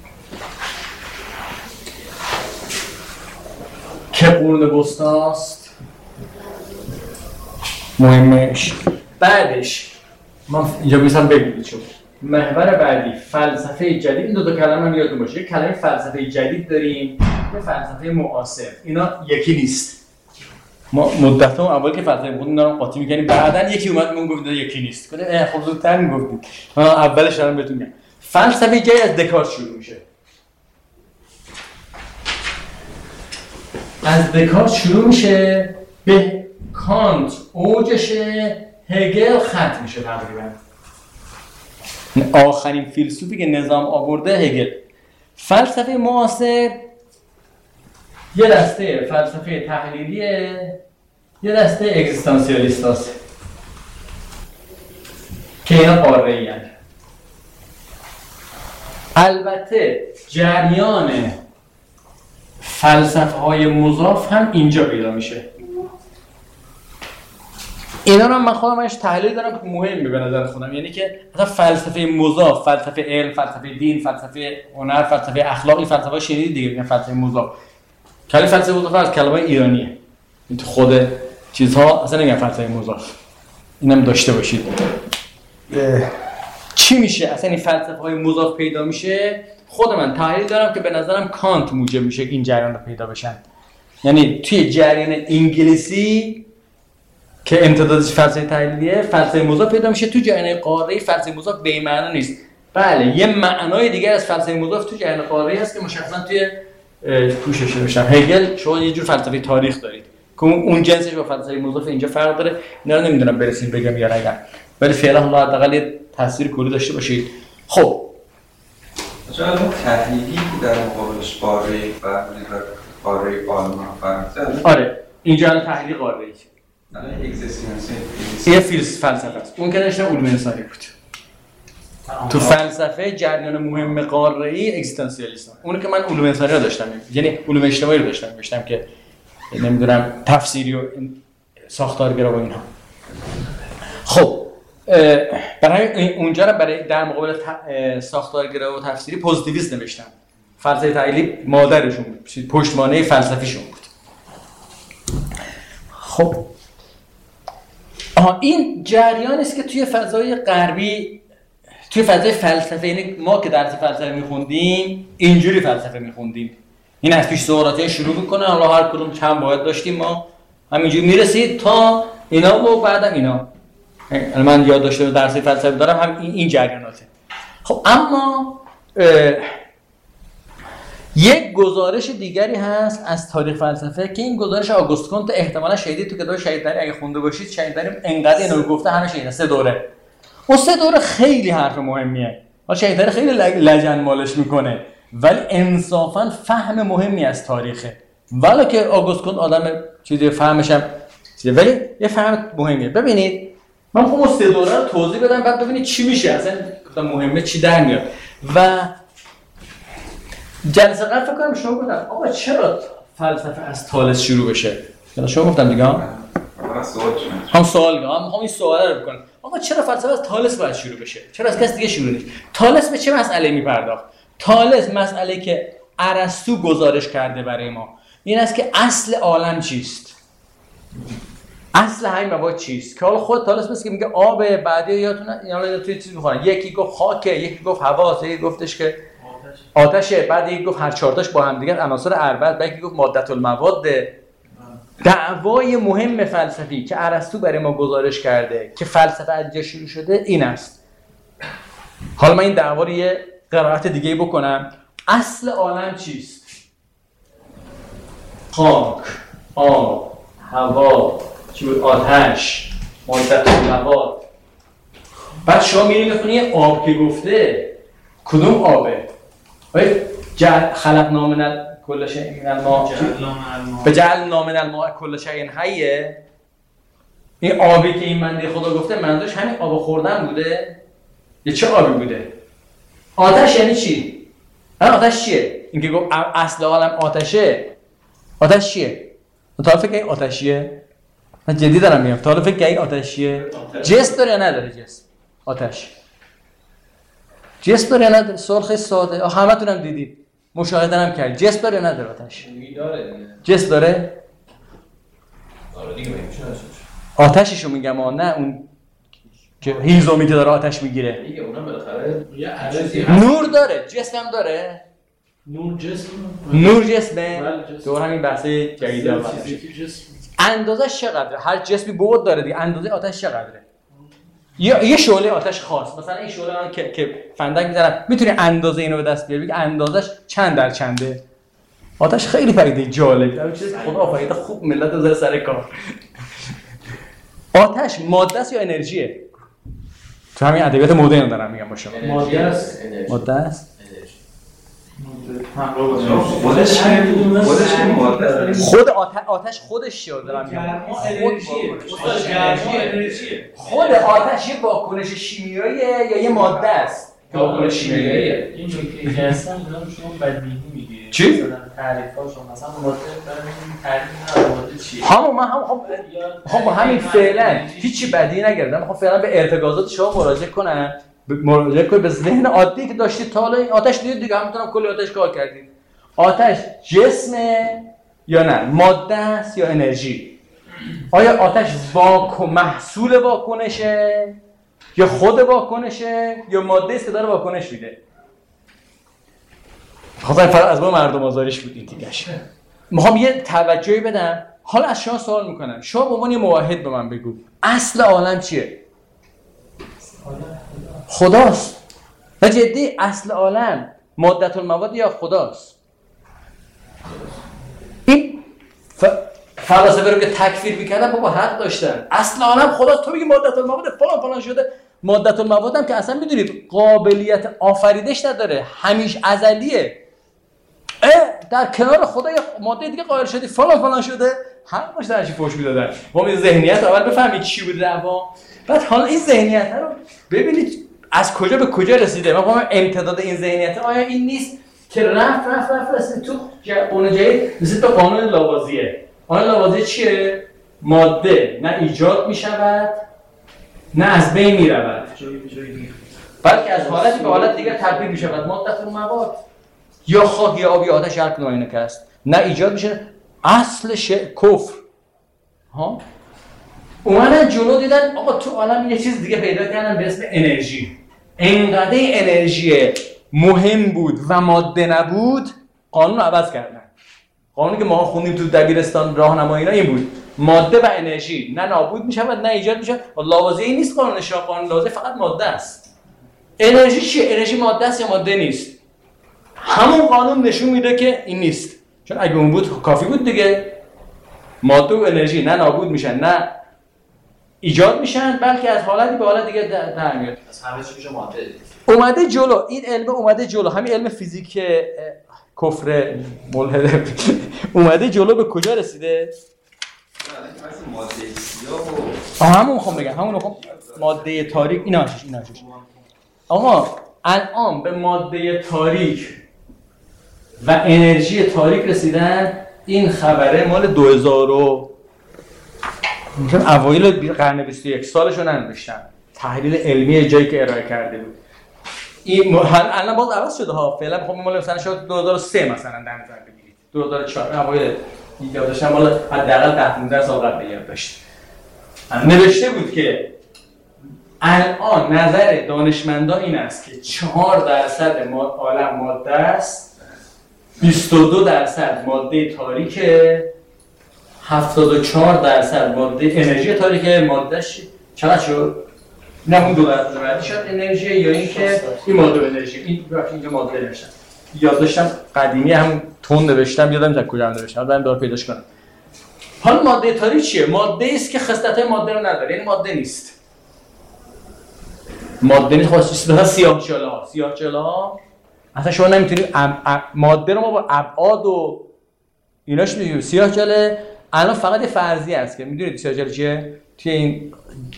که قرون وسطاست مهمش. بعدش من اینجا میذارم بگید چون محور بعدی فلسفه جدید. این دو تا کلمه هم یادتون باشه، یک کلمه فلسفه جدید داریم، یه فلسفه معاصر. اینا یکی نیست. ما مدت‌ها اول که فلسفه خودمون رو قاطی می‌کنیم، بعداً یکی اومد میگه گفت یکی نیست. گفتم خب زودتر میگفتید. اولش دارم بهتون میگم. فلسفه جدید از دکارت شروع میشه. از دکارت شروع میشه به کانت اوجشه، هگل ختم میشه تقریباً. آخرین فیلسوفی که نظام آورده هگل. فلسفه معاصر یه دسته فلسفه تحلیلیه، یه دسته اگزیستانسیالیست هست که اینا قاره‌ای هست. البته جریان فلسفه های مضاف هم اینجا پیدا میشه. اینا رو من خودم ازش تحلیل دارم که مهمه به نظر خودم، یعنی که مثلا فلسفه مضاف، فلسفه علم، فلسفه دین، فلسفه هنر، فلسفه اخلاقی، فلسفه شنیدی دیگه میگن فلسفه مضاف. کلمه فلسفه مضاف از کلمه ایرانیه. این تو خود چیزها اصلا نمیگن فلسفه مضاف. اینم داشته باشید. چی میشه اصلا این فلسفه های مضاف پیدا میشه؟ خود من تحلیل دارم که به نظرم کانت موجب میشه این جریان رو پیدا بشن. یعنی توی جریان انگلیسی که امتدادش فلسفه تحلیلیه، فلسفه مضاف پیدا میشه. تو جریان قاره‌ای فلسفه مضاف به این معنا نیست. بله یه معنای دیگر از فلسفه مضاف تو جریان قاره‌ای هست که مشخصا توی پوشش نوشتم. هگل شما یه جور فلسفه تاریخ دارید که اون جنسش با فلسفه مضاف اینجا فرق داره. اینا رو نمیدونم برسیم بگم یا نگم، ولی فعلا حداقل یه تصویر کلی داشته باشید. خب چرا تحلیلی که در مقابلش قاره فرقی و قاره آلمان فرق داره؟ آره اینجا الان تحلیل قاره‌ای الان اگزیستانسی یه فلسفه است. اون که نشه علوم انسانی بود. تو فلسفه جریان مهم قاره‌ای اگزیستانسیالیسم. اون که من علوم انسانی رو داشتم، یعنی علوم اجتماعی رو داشتم که نمیدونم تفسیری و ساختارگرا و اینها. خب برای اونجا رو برای در مقابل ساختارگرا و تفسیری پوزیتیویست نوشتم. فلسفه تحلیلی مادرشون بود، پشتوانه فلسفیشون بود. خب این جریانی است که توی فضای غربی، توی فضای فلسفه، یعنی ما که درس فلسفه میخوندیم اینجوری فلسفه میخوندیم. این از پیش سوالاتی شروع میکنه، حالا هر کدوم چند باید داشتیم، ما همینجوری میرسید تا اینا و بعدم اینا. من یاد داشته درس فلسفه دارم هم این جریاناته. خب اما یک گزارش دیگری هست از تاریخ فلسفه که این گزارش آگوست کنت، احتمالاً شنیدید تو کتاب شهیددری اگه خونده باشید، شهیددری انقدر اینو گفته همه شنیدن، 3 دوره. اون 3 دوره خیلی حرف مهمیه. حالا شهیددری خیلی لجن مالش میکنه ولی انصافاً فهم مهمی از تاریخه. ولی که آگوست کنت آدم چیزی فهمش هم چیزی، ولی یه فهم مهمیه. ببینید من میخوام اون 3 دوره رو توضیح بدم بعد ببینید چی میشه، اصلا مهمه چی در میاد. و جلسه قبل فکر کنم شما گفتم آقا چرا فلسفه از تالس شروع بشه؟ شما گفتم دیگه هم سوال میگم، این سوال رو بکنم آقا چرا فلسفه از تالس باید شروع بشه؟ چرا از کس دیگه شروع نشه؟ تالس به چه مسئله میپرداخت؟ تالس مسئله که ارسطو گزارش کرده برای ما این است که اصل عالم چیست؟ اصل همین مواد چیست؟ که حالا خود تالس مثل که میگه آب، بعدی یادتونه اینا توی چیز میخورن، یکی گفت خاکه، یکی گفت هواست، یکی گفتش که آتشه، بعد یکی گفت هر 4 تاش با هم دیگه عناصر اربع، بعد یکی گفت مادة المواد. دعوای مهم فلسفی که ارسطو برای ما گزارش کرده که فلسفه از اینجا شروع شده این است. حالا من این دعوا رو یه قرائت دیگه بکنم. اصل عالم چیست؟ خاک، آب، هوا، آتش، مادة المواد. بعد شما میرین میخونی آب که گفته کدوم آبه؟ خلقنا من کل شیء من الماء بجعلنا من الماء کل شیء حی. این آبی که این بنده خدا گفته منظورش همین آب خوردن بوده یا چه آبی بوده؟ آتش یعنی چی؟ آتش چیه؟ این که گفت اصل عالم آتشه، آتش چیه؟ تا حالا فکر این آتشیه؟ من جدی دارم میگم، تا حالا فکر این آتشیه؟ جسم داره یا نداره جسم؟ آتش جسم داره یا نداره؟ سوال خیلی ساده، همه تونم دیدید، مشاهده هم کردید. جسم داره یا نداره آتش؟ داره دیگه. جسم داره؟ آره دیگه میگم آتششو میگم نه اون که هیزومی که داره آتش میگیره دیگه، اونم بالاخره یه عددی نور داره، جسم هم داره. نور جسم، نور جسمه. بله، جسم. دور همین بحث جدید هم اندازش چقدره؟ هر جسمی بعد داره دیگه، اندازه آتش چقدره؟ یه شعله آتش خاص، مثلا این شعله من که فندک میزنم میتونی اندازه اینو به دست بیاری بگی اندازش چند در چنده؟ آتش خیلی پدیده جالب، در چیز خدا آفریده خوب ملت بذاره سر کار. آتش ماده است یا انرژیه؟ تو همین ادبیات مدرن دارم میگم با شما. ماده است. ماده است. خودش که ماده است. خود آتش خودش چیه دارم میگم؟ خود آتش یه واکنش شیمیاییه یا یه ماده است؟ واکنش شیمیاییه. این نکته که هستن شما بدیهی میگی. چی؟ مثلا تعریفاشون مثلا ماده برای تعریف ماده چیه؟ هم با همین فعلا هیچی بدی نگردم. میخوام فعلا به ارتکازات شما مراجعه کنم. مراجعه کنید به ذهن عادی که داشتید تا حالا. آتش دیدید دیگه، همونطورم کلی آتش کار کردید. آتش جسمه یا نه؟ ماده است یا انرژی؟ آیا آتش محصول واکنشه یا خود واکنشه یا ماده است که داره واکنش میده؟ خواستم فقط از با مردم آزاریش بود این دیگهش. میخوام یه توجهی بدم. حالا از شما سوال میکنم، شما به عنوان یه موحد به من بگو اصل عالم چیه؟ خداست. نه جدی، اصل عالم مادة المواد یا خداست؟ این فلاسفه رو که تکفیر میکردن بابا حق داشتن. اصل عالم خداست، تو میگی مادة المواد فلان شده. مادة المواد هم که اصلا میدونید قابلیت آفریدش نداره، همیشه ازلیه. در کنار خدا یه ماده دیگه قائل شدی فلان شده، حق داشتن هرچی فوش میدادن. ما این ذهنیت اول بفهمید چی بود دعوا، بعد حالا این ذهنیت رو ببینید از کجا به کجا رسیده. ما میگم امتداد این ذهنیت آیا این نیست که رفت رسید تو قانون جدید، رسید به قانون لاوازیه. قانون لاوازیه چیه؟ ماده نه ایجاد میشود نه از بین میرود، بلکه از حالتی به حالت دیگر تبدیل میشود. مادة المواد یا خاک یا آب یا آتش، هر کدوم اینا که هست، نه ایجاد میشه اصل کفر. ها اومدن جلو دیدن آقا تو عالم یه چیز دیگه پیدا کردن به اسم انرژی. اینقدر انرژی مهم بود و ماده نبود، قانون رو عوض کردن. قانونی که ما خوندیم تو دبیرستان راهنمایی اینا این بود، ماده و انرژی نه نابود میشه و نه ایجاد میشه. لوازه این نیست قانون شاه، قانون لوازه فقط ماده است. انرژی چیه؟ انرژی ماده است یا ماده نیست؟ همون قانون نشون میده که این نیست، چون اگه اون بود کافی بود دیگه. ماده و انرژی نه نابود میشن نه ایجاد میشن، بلکه از حالتی به حالت دیگه در میاد. از همه چی میشه ماده. اومده جلو، این علم اومده جلو، همین علم فیزیک کفر ملحد اومده جلو به کجا رسیده؟ ماده سیاه و همون میخوام بگم، همون میخوام ماده تاریک اینا هستش. آقا الان به ماده تاریک و انرژی تاریک رسیدن. این خبره مال 2000 مثلا اوایل قرن 21 سالشو ننوشتم، تحلیل علمی جایی که ارائه کرده بود. این الان باز عوض شده ها، فعلا میخوام مال مثلا شاید 2003 مثلا در نظر بگیرید، 2004 اوایل یاد داشتم، مال حداقل 10-15 سال قبل یاد داشت. نوشته بود که الان نظر دانشمندان این است که 4% عالم ماده است، 22% ماده تاریکه، 74% ماده انرژی تاریکه. مادهش چقدر شد؟ نه اون 2% بعدی شد انرژی یا این که این ماده و انرژی. این اینجا ماده نوشتم، یاد داشتم قدیمی هم تون نوشتم، یادم از کجا نوشتم، بعدم دارم پیداش کنم. حالا ماده تاریک چیه؟ ماده است که خصلت‌های ماده رو نداره، یعنی ماده نیست. ماده نیست، خاصیت سیاه‌چاله‌ها اصلا شما نمیتونید ماده رو ما با ابعاد و ایناش میگیم. سیاه‌چاله الان فقط یه فرضیه است که میدونید سیاه‌چاله چیه؟ توی این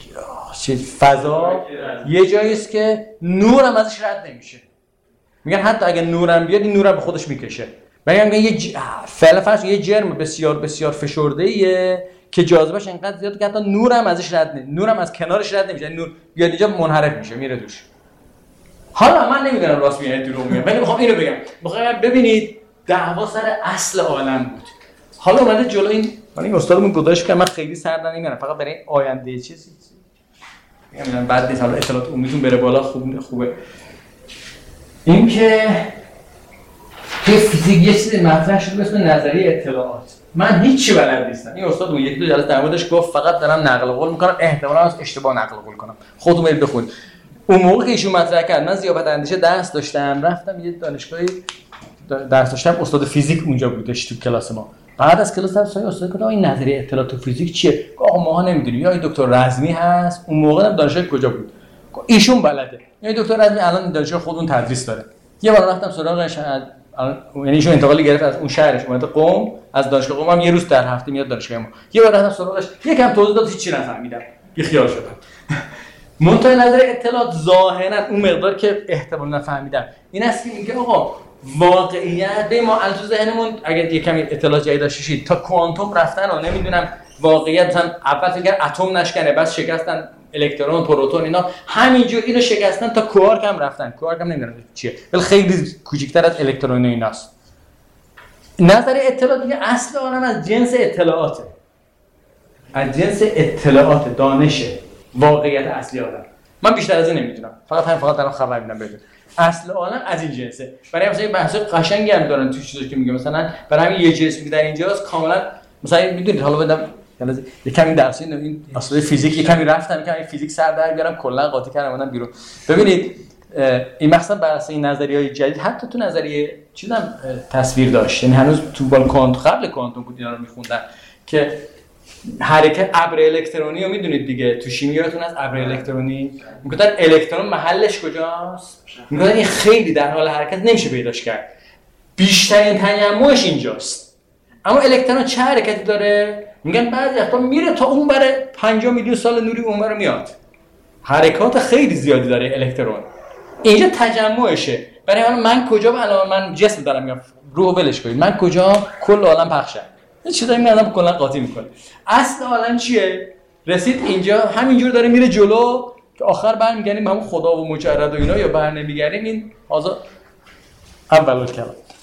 فضا یه جایی است که نور هم ازش رد نمیشه. میگن حتی اگه نورم بیاد این نورم به خودش میکشه. میگن یه فعلا فرض یه جرم بسیار بسیار فشرده‌ایه که جاذبهش انقدر زیاده که حتی نورم ازش رد نمیشه، نورم از کنارش رد نمیشه، یعنی نور بیاد اینجا منحرف میشه میره دوش. حالا من نمیدونم راست میگم دروغ میگم، ولی میخوام اینو بگم. میخوام ببینید دعوا سر اصل عالم بود. حالا اومده جلو این استادمون گذاشت که من خیلی سر نمیارم، فقط برای آینده چیزی میگم بعد نیست. حالا اطلاعات عمومیتون بره بالا خوبه. این که فیزیک یه چیزی مطرح شد به اسم نظریه اطلاعات. من هیچی بلد نیستم. این استادمون یک دو جلسه در موردش گفت، فقط دارم نقل قول میکنم، احتمالاً از اشتباه نقل قول کنم. خودتون برید بخونید. اون موقع که ایشون مطرح کرد من ضیافت اندیشه درس داشتم، رفتم یه دانشگاهی درس داشتم، استاد فیزیک اونجا بودش تو کلاس ما. بعد از کلاس هم استاد گفت این نظریه اطلاعات تو فیزیک چیه؟ آقا ماها نمیدونیم. یا این دکتر رزمی هست، اون موقع هم دانشگاه کجا بود؟ ایشون بلده. یعنی دکتر رزمی الان دانشگاه خودمون تدریس داره. یه بار رفتم سراغش، یعنی ایشون انتقالی گرفت از اون شهرش اومد قم، از دانشگاه قم هم یه روز در هفته میاد دانشگاه ما. یه بار رفتم سراغش، یکم توضیح داد، هیچی نفهمیدم. بی خیال شدم. منتهای نظر اطلاعات ظاهرا اون مقدار که احتمال نفهمیدم این است که میگه آقا واقعیت به ما تو ذهنمون اگر یه کمی اطلاعات جدید داشتید تا کوانتوم رفتن و نمیدونم واقعیت مثلا اول فکر اتم نشکنه بعد شکستن الکترون پروتون اینا، همینجور اینو شکستن تا کوارک هم رفتن. کوارک هم نمیدونم چیه ولی خیلی کوچیک‌تر از الکترون ایناست. نظر اطلاعات دیگه اصل عالم از جنس اطلاعاته، از جنس اطلاعات دانشه، واقعیت اصلی عالم. من بیشتر از این نمیدونم، فقط دارم خبر میدم بهتون. اصل عالم از این جنسه. برای مثلا بحث قشنگی هم دارن تو چیزایی که میگه، مثلا برای همین یه جسمی که در اینجاست کاملا مثلا میدونید. حالا بدم یه کمی درس این اصل فیزیک یه کمی رفتم، یه کمی فیزیک سر در بیارم، کلا قاطی کردم اومدم بیرون. ببینید این مثلا بحث این نظریه‌های جدید حتی تو نظریه چیزام تصویر داشت، یعنی هنوز تو کوانتوم قبل کوانتوم بود اینا رو میخوندن که حرکت ابر الکترونی رو میدونید دیگه، تو شیمی یادتون از ابر الکترونی میگفتن الکترون محلش کجاست؟ میگفتن این خیلی در حال حرکت نمیشه پیداش کرد، بیشترین تجمعش اینجاست. اما الکترون چه حرکتی داره؟ میگن بعضی وقتا میره تا اون بره 50 میلیون سال نوری اون بره میاد. حرکات خیلی زیادی داره الکترون. اینجا تجمعشه. برای من کجا الان من جسم دارم میگم روح ولش کنید، من کجا کل عالم پخشه. این چیزایی میادم کلا قاطی میکنه. اصل عالم چیه؟ رسید اینجا همینجور داره میره جلو که آخر برمیگردیم همون خدا و مجرد و اینا، یا بر نمیگردیم این اول کلام.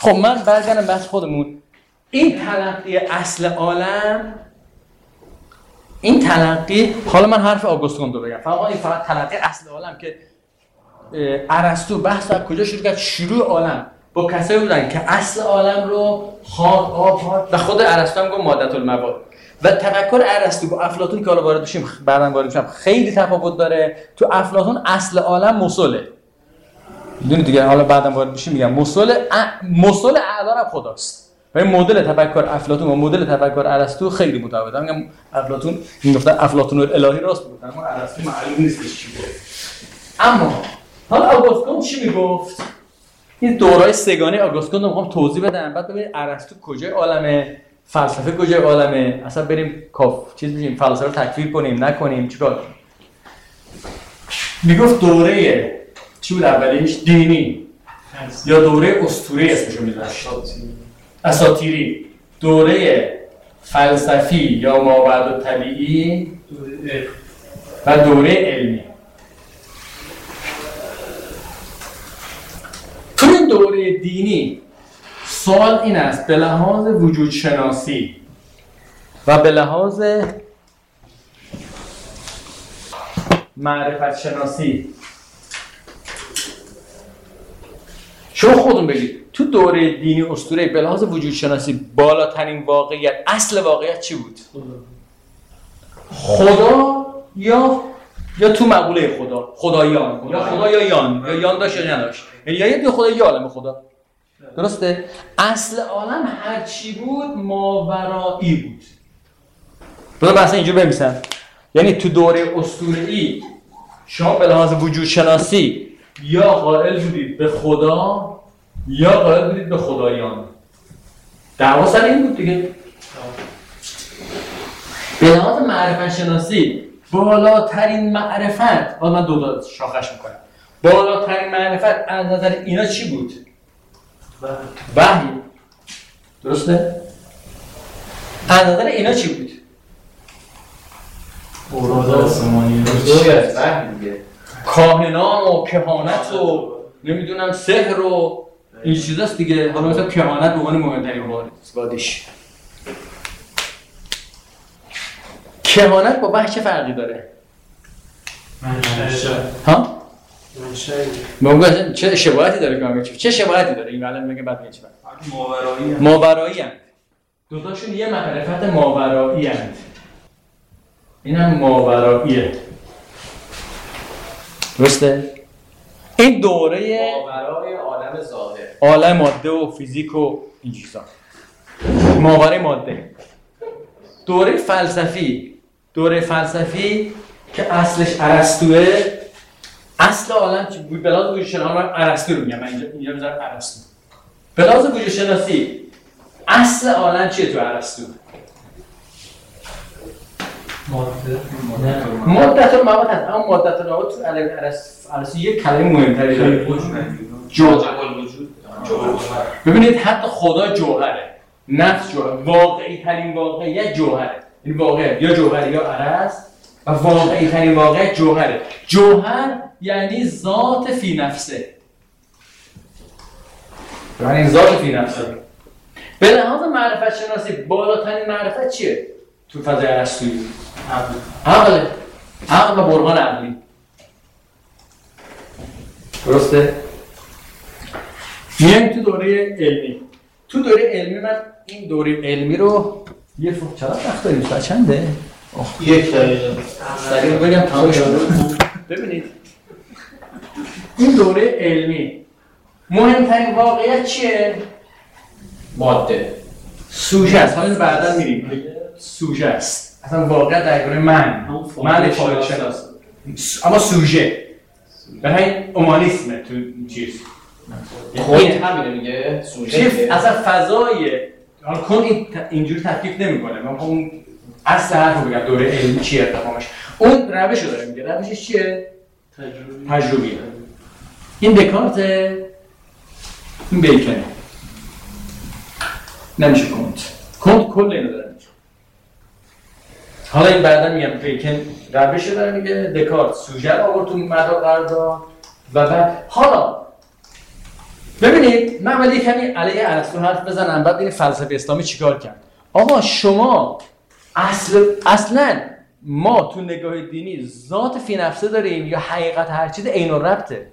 خب من برگردم بحث خودمون. این تلقی اصل عالم، این تلقی، حالا من حرف آگوستون رو بگم، فقط تلقی اصل عالم که ارسطو بحث از کجا شروع کرد؟ شروع عالم با کسایی بودن که اصل عالم رو خاک، آب و خود ارسطو هم گفت مادة المواد. و تفکر ارسطو با افلاطون که حالا وارد بشیم، بعداً وارد بشیم، خیلی تفاوت داره. تو افلاطون اصل عالم مسله، میدونید دیگه، حالا بعداً وارد بشیم میگم مسل اعلی رب خداست. و مدل تفکر افلاطون و مدل تفکر ارسطو خیلی متفاوته. میگم افلاطون میگفتن افلاطون الهی راست بود، اما ارسطو معلوم نیست چی بود. اما حالا آگوستون چی میگفت؟ این دورای سگانه آگوستون رو میخوام توضیح بدم، بعد ببینید ارسطو کجای عالمه، فلسفه کجای عالمه، اصلا بریم چیز بشیم فلسفه رو تکفیر کنیم نکنیم چیکار کنیم. میگفت دوره چی بود اولیش؟ دینی یا دوره اسطوره اسمشو میذاشت، اساطیری، دوره فلسفی یا مابعد طبیعی و دوره علمی. تو این دوره دینی سوال این است به لحاظ وجود شناسی و به لحاظ معرفت شناسی، شما خودتون بگید تو دوره دینی اسطوره به لحاظ وجود شناسی بالاترین واقعیت، اصل واقعیت چی بود؟ خدا یا تو مقوله خدایان، یا خدا یا یان داشت یا نداشت، یعنی یا یه خدا یا عالم خدا. درسته؟ اصل عالم هر چی بود ماورایی بود. بذار مثلا اینجور بنویسم، یعنی تو دوره اسطوره‌ای شما به لحاظ وجود شناسی یا قائل بودید به خدا یا قائل بودید به خدایان. دعوا سر این بود دیگه. به لحاظ معرفت شناسی بالاترین معرفت، باید من دو شاخش میکنم، بالاترین معرفت از نظر اینا چی بود؟ وحی. درسته؟ از نظر اینا چی بود؟ اوراد آسمانی وحی دیگه. کاهنان و کهانت و نمیدونم سحر و این چیزاست دیگه. حالا مثلا کهانت به عنوان مهمترین وادیش. کهانت با وحی چه فرقی داره؟ ها؟ منشه. چه شباهتی داره کامل؟ چه شباهتی داره؟ این الان میگه بعد میگه چه؟ ماورایی اند. دو تاشون یه معرفت ماورایی اند. اینم ماوراییه. درسته؟ این دوره ماورای عالم ظاهر، عالم ماده و فیزیک و این چیزا، ماورای ماده. دوره فلسفی که اصلش ارسطوئه، اصل عالم چی بود؟ بلاز وجود شناسی، من ارسطو رو میگم، من اینجا میذارم ارسطو. بلاز وجود شناسی اصل عالم چیه تو ارسطو؟ مادة المواد هست، اما مادة المواد تو ارسطو یک کلمه مهمتری داره، جوهر. ببینید حتی خدا جوهره، نفس جوهر، واقعی ترین واقعیت جوهره. این واقعیت یا جوهر یا ارسط و واقعی ترین واقعیت جوهره. جوهر یعنی ذات فی نفسه، یعنی ذات فی نفسه. به لحاظ معرفت شناسی بالاترین معرفت چیه تو فضای ارسطویی؟ عقل و برهان عقلی. درسته؟ میایم تو دوره علمی. تو دوره علمی من این دوره علمی رو یه چقدر وقت داریم؟ ساعت چنده؟ یک دقیقه. سریع بگم تمام شد. ببینید این دوره علمی مهمترین واقعیت چیه؟ ماده، سوژه است. حالا بعدا میریم. سوژه است. اصلا واقعیت در گونه من فاعل شناس، اما سوژه به همین اومانیسمه تو چیز. خود همینه میگه سوژه. اصلا فضای حالا کن اینجوری تفکیک نمیکنه. من اون اصل حرف رو بگم دوره علمی چیه تمامش. اون روش رو داره میگه. روشش چیه؟ تجربیه. این دکارت، این بیکنه. نمیشه کنت کل اینو داره میگه. حالا این بعدا میگم بیکن روش رو داره میگه. دکارت سوژه رو آورد تو مدار قرار داد و بعد حالا ببینید من ولی کمی علیه ارسطو حرف بزنم بعد ببینید فلسفه اسلامی چیکار کرد. آقا شما اصلا ما تو نگاه دینی ذات فی نفسه داریم یا حقیقت هر چیز عین و ربطه؟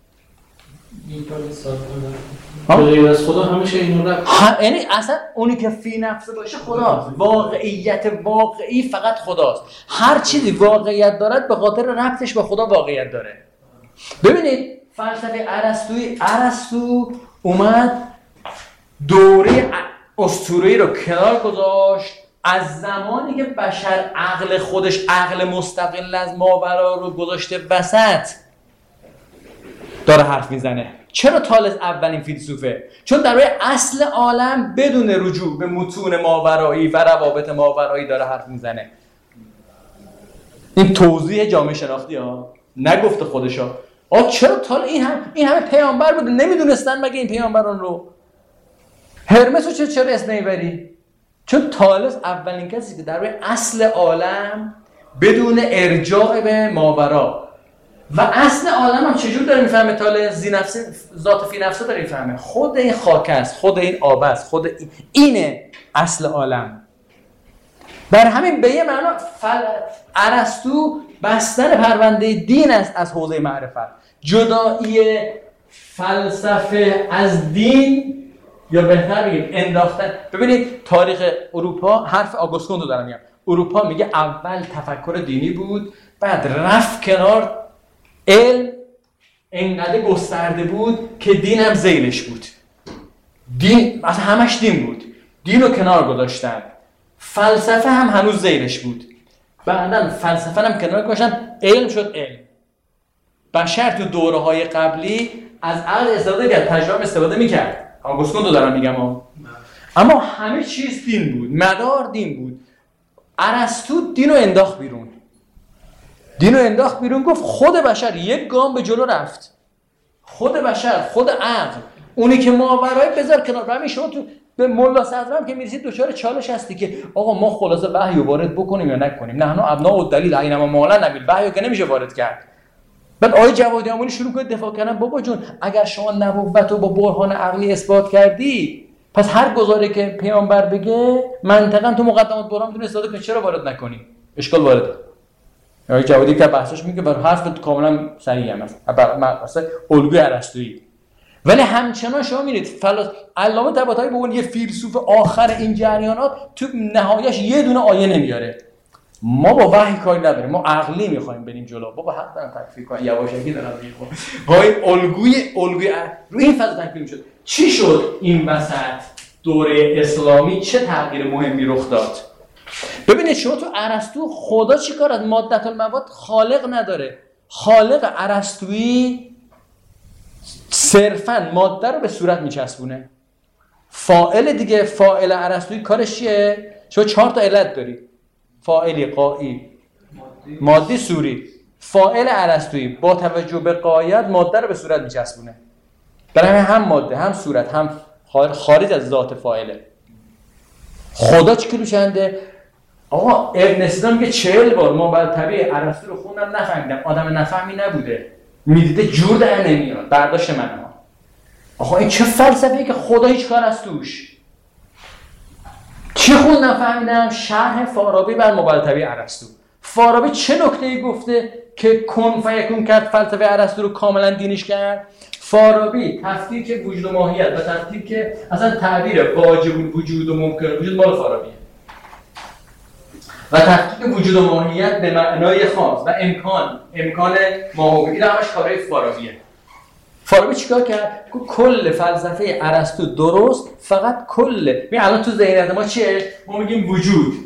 غیر از خدا همیشه عین و ربط. یعنی اصلا اونی که فی نفسه باشه خداست. واقعیت واقعی فقط خداست. هر چیزی واقعیت دارد به خاطر ربطش به خدا واقعیت داره. ببینید فلسفه ارسطو اومد دوره اسطوره‌ای رو کنار گذاشت. از زمانی که بشر عقل خودش عقل مستقل از ماورا رو گذاشته وسط داره حرف میزنه. چرا تالس اولین فیلسوفه؟ چون در روی اصل عالم بدون رجوع به متون ماورایی و روابط ماورایی داره حرف میزنه. این توضیح جامعه شناختی ها، نگفته خودشا. چرا تالس این همه پیامبر بود نمیدونستن مگه این پیامبران رو؟ هرمس رو چرا اسم نمیبری؟ چون تالس اولین کسی که در روی اصل عالم بدون ارجاع به ماورا و اصل عالم هم چجور داره میفهمه تالس؟ ذات فی نفسه داره میفهمه. خود این خاک است، خود این آب است، خود اینه اصل عالم. بر همین به یه معنا ارسطو بستر پرونده دین است از حوزه معرفت. جدایی فلسفه از دین یا بهتر بگیم انداختن. ببینید تاریخ اروپا، حرف آگوست کونت دارم میگم، اروپا میگه اول تفکر دینی بود، بعد رفت کنار، علم انقدر گسترده بود که دین هم ذیلش بود. دین اصلا همش دین بود، دین رو کنار گذاشتن. فلسفه هم هنوز ذیلش بود، بعدن فلسفه هم کنار گذاشتن، علم شد علم. بشر تو دوره‌های قبلی از عقل استفاده کرد، تجربه استفاده میکرد. آگوست کونت دارم میگم اما همه چیز دین بود، مدار دین بود. ارسطو دینو انداخت بیرون، گفت خود بشر یک گام به جلو رفت. خود بشر، خود عقل، اونی که ماورای بذار کنار. همین شما تو به ملا صدرم که میرسید دچار چالش هستی که آقا ما خلاصه وحی رو وارد بکنیم یا نکنیم. نه ابناء الدلیل اینما مالا نبیل، وحی رو که نمیشه وارد کرد. بعد آقای جوادی امانی شروع کنه دفاع کردن. بابا جون اگر شما نبوت رو با برهان عقلی اثبات کردی، پس هر گزاره که پیامبر بگه منطقاً تو مقدمات برهان میتونی استفاده کنی، چرا وارد نکنی؟ اشکال وارده. آقای جوادی که بحثش میگه بر حرف کاملا صحیح هم است. مثلا الگوی ارسطویی. ولی همچنان شما میرید علامه طباطبایی به عنوان یه فیلسوف آخر این جریانات تو نهایش یه دونه آیه نمیاره. ما با وحی کاری نداریم، ما عقلی میخوایم بریم جلو. بابا حق دارم تکفیر کنم، یواشکی دارم میگم. وای الگوی رو این فضا تکفیر شد. چی شد این وسط دوره اسلامی چه تغییر مهمی رخ داد؟ ببینید شما تو ارسطو خدا چیکار از مادة المواد خالق نداره. خالق ارسطویی صرفاً ماده رو به صورت میچسبونه. فاعل دیگه، فاعل ارسطویی کارش چیه؟ شما 4 تا علت داری. فاعلی، قایی، مادی، صوری. فاعل ارسطویی با توجه به قایت ماده رو به صورت میچسبونه. برای هم ماده، هم صورت، هم خارج از ذات فاعله. خدا چی کلو چنده؟ آقا ابن سینا میگه 40 بار ما بعد طبیعی ارسطو رو خوندم نفهمیدم. آدم نفهمی نبوده، میدیده جور در نمیاد. برداشت من ها. آقا این چه فلسفه‌ای که خدا هیچ کار از توش. چی خون نفهمیدم؟ شرح فارابی بر مبالطبی ارسطو. فارابی چه نکته‌ای گفته که کن فیکون کرد فلسفه ارسطو رو کاملا دینیش کرد؟ فارابی تفکیک وجود و ماهیت و تفکیک اصلا تعبیر واجب وجود و ممکن وجود مال فارابیه و تفکیک وجود و ماهیت به معنای خاص و امکان ماهوی، این همش کارهای فارابیه. فارابی چیکار کرد؟ کل فلسفه ارسطو درست، فقط ببین الان تو ذهنیت ما چیه؟ ما میگیم وجود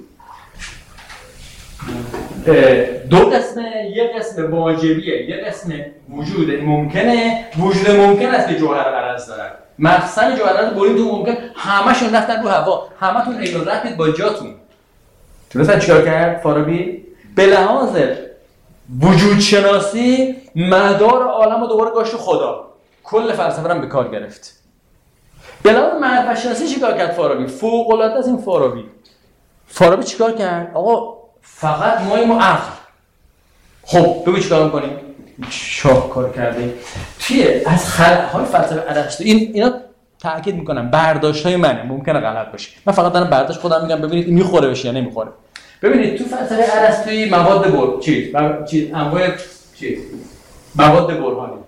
دو قسمه، یه قسم واجبیه، یه قسم وجود ممکنه. وجود ممکن است که جوهر عرض دارن. مخزن جوهر عرض بریم تو ممکن، همه‌شون رفتن رو هوا، همه‌تون عین رفتید با جاتون. تونستن چیکار کرد فارابی؟ به لحاظ وجود شناسی مدار عالم رو دوباره گاشت خدا. کل فلسفه رو به کار گرفت. به لحاظ معرفت شناسی چیکار کرد فارابی؟ فوق العاده است این فارابی چیکار کرد؟ آقا فقط ما عقل. خب بگو چیکار می‌کنیم؟ شاهکار کرده توی از خلق‌های فلسفه ارسطو. اینا تاکید میکنم برداشت‌های منه، ممکنه غلط باشه، من فقط دارم برداشت خودم میگم ببینید این میخوره بشه یا نمیخوره. ببینید تو فلسفه ارسطویی مواد انواع مواد برهانی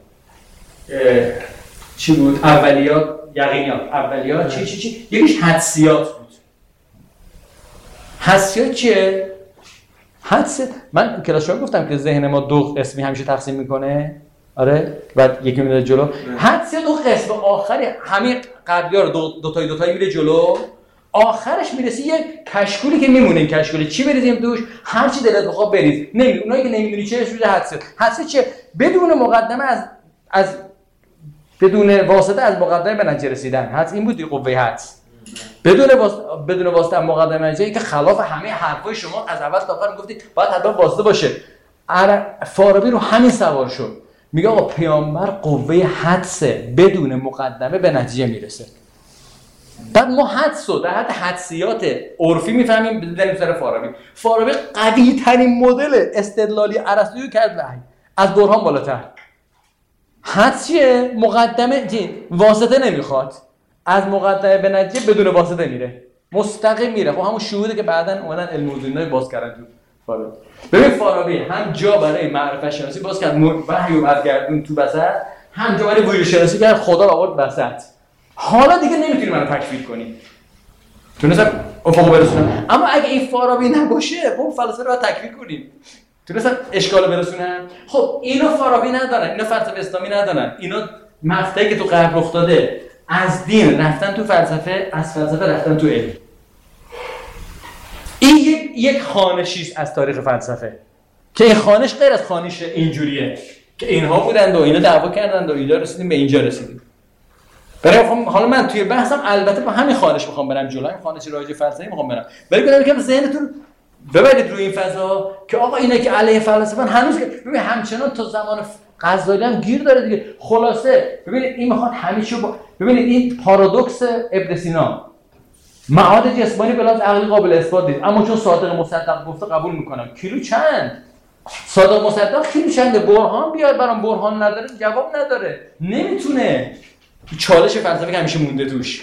چی بود؟ اولیات، یقینیات، اولیات چی یکیش حدسیات بود. حدسیات چیه؟ من کلاس شما گفتم که ذهن ما دو قسمی همیشه تقسیم میکنه، آره، بعد یکی میره جلو. حدسیات دو قسم آخری همین قبلی‌ها رو دو تایی میره جلو، آخرش میرسی یه کشکولی که میمونه. این کشکولی چی بریزیم توش؟ هر چی دلت بخواد بریز. نمیدونی، اونایی که نمیدونی چه میشه حدسیات. حدسیات چیه؟ بدون مقدمه از بدون واسطه از مقدمه به نتیجه رسیدن. حدس این بود قوه حدس. بدون واسطه مقدمه نتیجه که خلاف همه حرفای شما از اول تا آخر میگفتید باید حتما واسطه باشه. فارابی رو همین سوار شد. میگه آقا پیامبر قوه حدس، بدون مقدمه به نتیجه میرسه. بعد ما حدس رو در حد حدسیات عرفی میفهمیم بدونیم سر فارابی قوی ترین مدل استدلالی ارسطویی کرد وحی از برهان بالاتر. حدس چیه؟ مقدمه واسطه نمیخواد، از مقدمه به نتیجه بدون واسطه میره، مستقیم میره. خب همون شهوده که بعداً اومدن علم وجودی باز کردن تو فارابی. ببین فارابی هم جا برای معرفت شناسی باز کرد، وحی رو برگردون تو وسط، هم جا برای وجود شناسی کرد، خدا رو آورد وسط. حالا دیگه نمیتونی منو تکفیر کنی. تونستم افقو برسونم. اما اگه این فارابی نباشه، اون فلسفه رو تکفیر کنیم. تونستم اشکال برسونم. خب اینو فارابی ندارن، اینا فلسفه اسلامی ندارن. اینا مقطعی که تو غرب رخ داده از دین رفتن تو فلسفه، از فلسفه رفتن تو علم. این یک خوانشی است از تاریخ فلسفه که این خوانش غیر از خوانش اینجوریه که اینها بودند و اینا دعوا کردند و اینا رسیدیم به اینجا رسیدیم. برای حالا من توی بحثم البته با همین خوانش میخوام برم جلو، همین خوانش رایج فلسفی میخوام برم. ولی بگم که ذهنتون ببرید روی این فضا که آقا اینا که علیه فلسفه هنوز که ببین همچنان تا زمان غزالی هم گیر داره دیگه. خلاصه ببینید این میخواد همه چیو ببینید این پارادوکس ابن سینا، معاد جسمانی بلاز عقلی قابل اثبات نیست، اما چون صادق مصدق گفته قبول میکنم. کیلو چند؟ صادق مصدق کیلو چنده؟ برهان بیار برام، برهان نداره جواب نداره، نمیتونه. چالش فلسفی که همیشه مونده توش.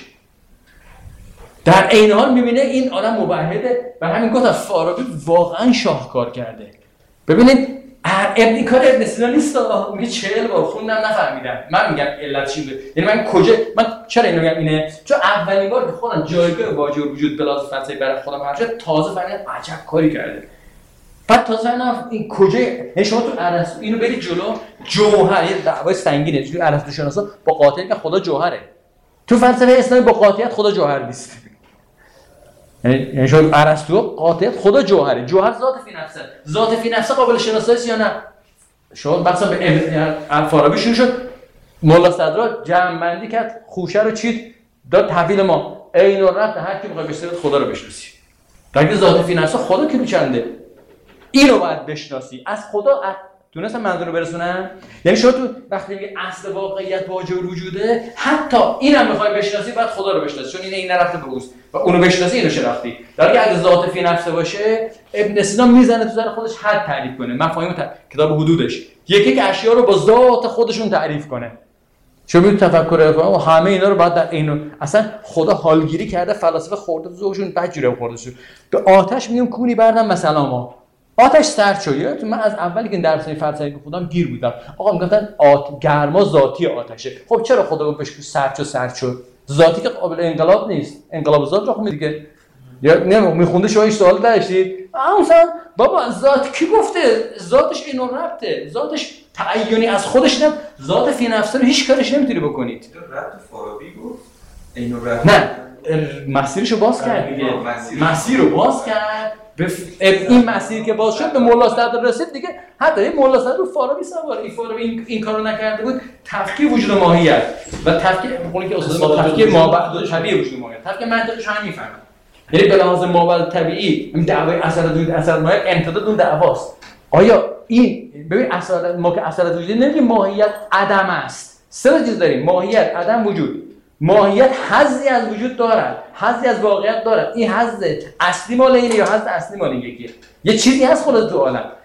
در عین حال میبینه این آدم مبهده. و همین گفتم فارابی واقعا شاهکار کرده. ببینید ابن کار ابن سینا نیست، میگه 40 بار خوندم نفهمیدم. من میگم علت چی بوده، یعنی من چرا اینو میگم اینه، چون اولین بار که خودم جایگاه واجب وجود بلاز فلسفی برای خودم هرچه تازه فهمیدم عجب کاری کرده. بعد تازه فهمیدم این کجا، یعنی شما تو ارسطو اینو برید جلو، جوهر یه دعوای سنگینه تو ارسطو شناسا با قاطعیت که خدا جوهره. تو فلسفه اسلامی با قاطعیت خدا جوهر نیست. یعنی شما ارسطو قاطعیت خدا جوهره، جوهر ذات فی نفسه. ذات فی نفسه قابل شناسایی است یا نه؟ شما مثلا به فارابی شروع شد، مولا صدرا جمع بندی کرد، خوشه رو چید داد تحویل ما عین و رفت هر کی میخواد بشناسه خدا رو بشناسی. در ذات فی نفسه خدا کیلو چنده، اینو باید بشناسی. از خدا تونستم منظور رو برسونم؟ یعنی شما تو وقتی میگه اصل واقعیت واجب وجوده، حتی اینم میخوای بشناسی بعد خدا رو بشناسی، چون این نرفته به اوست و اونو بشناسی اینو شناختی. در حالی که اگه ذات فی نفسه باشه، ابن سینا میزنه تو سر خودش حد تعریف کنه، مفاهیم کتاب حدودش یک اشیا رو با ذات خودشون تعریف کنه. چون میگه تفکر و همه اینا رو بعد در اینو اصلا خدا حالگیری کرده، فلاسفه خورده تو ذوقشون بجوره خوردهشون. به آتش میگم کونی بردم مثلا ما آتش سرد شد. من از اولی که درس فلسفه خودم گیر بودم، آقا میگفتن گرما ذاتی آتشه. خب چرا خدا بهش سرد شد؟ ذاتی که قابل انقلاب نیست، انقلاب ذات رو میگه. یا میخونده شما سوال داشتید مثلا بابا ذات کی گفته؟ ذاتش اینو ربطه، ذاتش تعینی از خودش نه، ذات فی نفسه رو هیچ کارش نمیتونی بکنید. ربط فارابی گفت اینو ربط نه مسیرشو باز کرد دیگه، مسیر رو باز کرد. این مسیر که باز شد به مولا صدر رسید دیگه. حتی این مولا صدر رو فارابی سوار، این فارابی این کارو نکرده بود. تفکیک وجود ماهیت و تفکیک اونی که استاد ما تفکیک مابعد طبیعی وجود ماهیت، تفکیک منطقش هم میفهمه. یعنی به لحاظ مابعد طبیعی این دعوای اثر وجود اثر ماهیت امتداد اون دعواست. آیا این ببین اثر ما که اثر وجودی نمیگه ماهیت عدم است. سه چیز داریم، ماهیت، عدم، وجود. ماهیت حظی از وجود دارد، حظی از واقعیت دارد. این حظ اصلی مال اینه یا حظ اصلی مال این یکیه؟ یه چیزی هست خلاص تو عالم.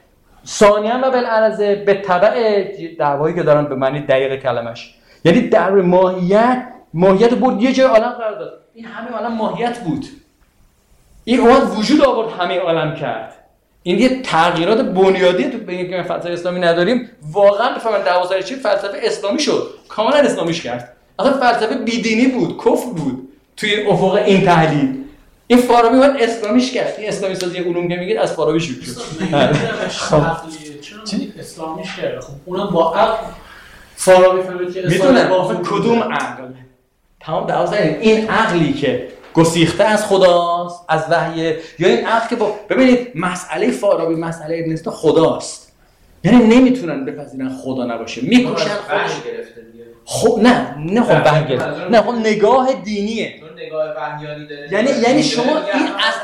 ثانیاً و بالعرض به تبع دعوایی که دارن به معنی دقیق کلمش، یعنی در ماهیت بود یه جای عالم قرار داد. این همه عالم ماهیت بود، این اومد وجود آورد، همه عالم کرد. این یه تغییرات بنیادی تو بین که فلسفه اسلامی نداریم. واقعا بفهمن 12 چی فلسفه اسلامی شد، کاملا اسلامیش کرد. اصلا فلسفه بیدینی بود، کفر بود توی این افق این تحلیل. این فارابی اومد اسلامیش کرد. این اسلامی سازی علوم که میگید از فارابی شروع شد. چرا اسلامیش کرد؟ خب اونم با عقل فارابی فهمید که اسلام با کدوم عقل؟ تمام 12 این عقلی که گسیخته از خداست، از وحی، یا این عقل که با ببینید مسئله فارابی، مسئله ابن سینا خداست. یعنی نمیتونن بپذیرن خدا نباشه، میکشن خودش گرفته دیگه. خب نه خب وحی گرفته، نه خب نگاه دینیه، چون نگاه وحیانی داره. یعنی شما این از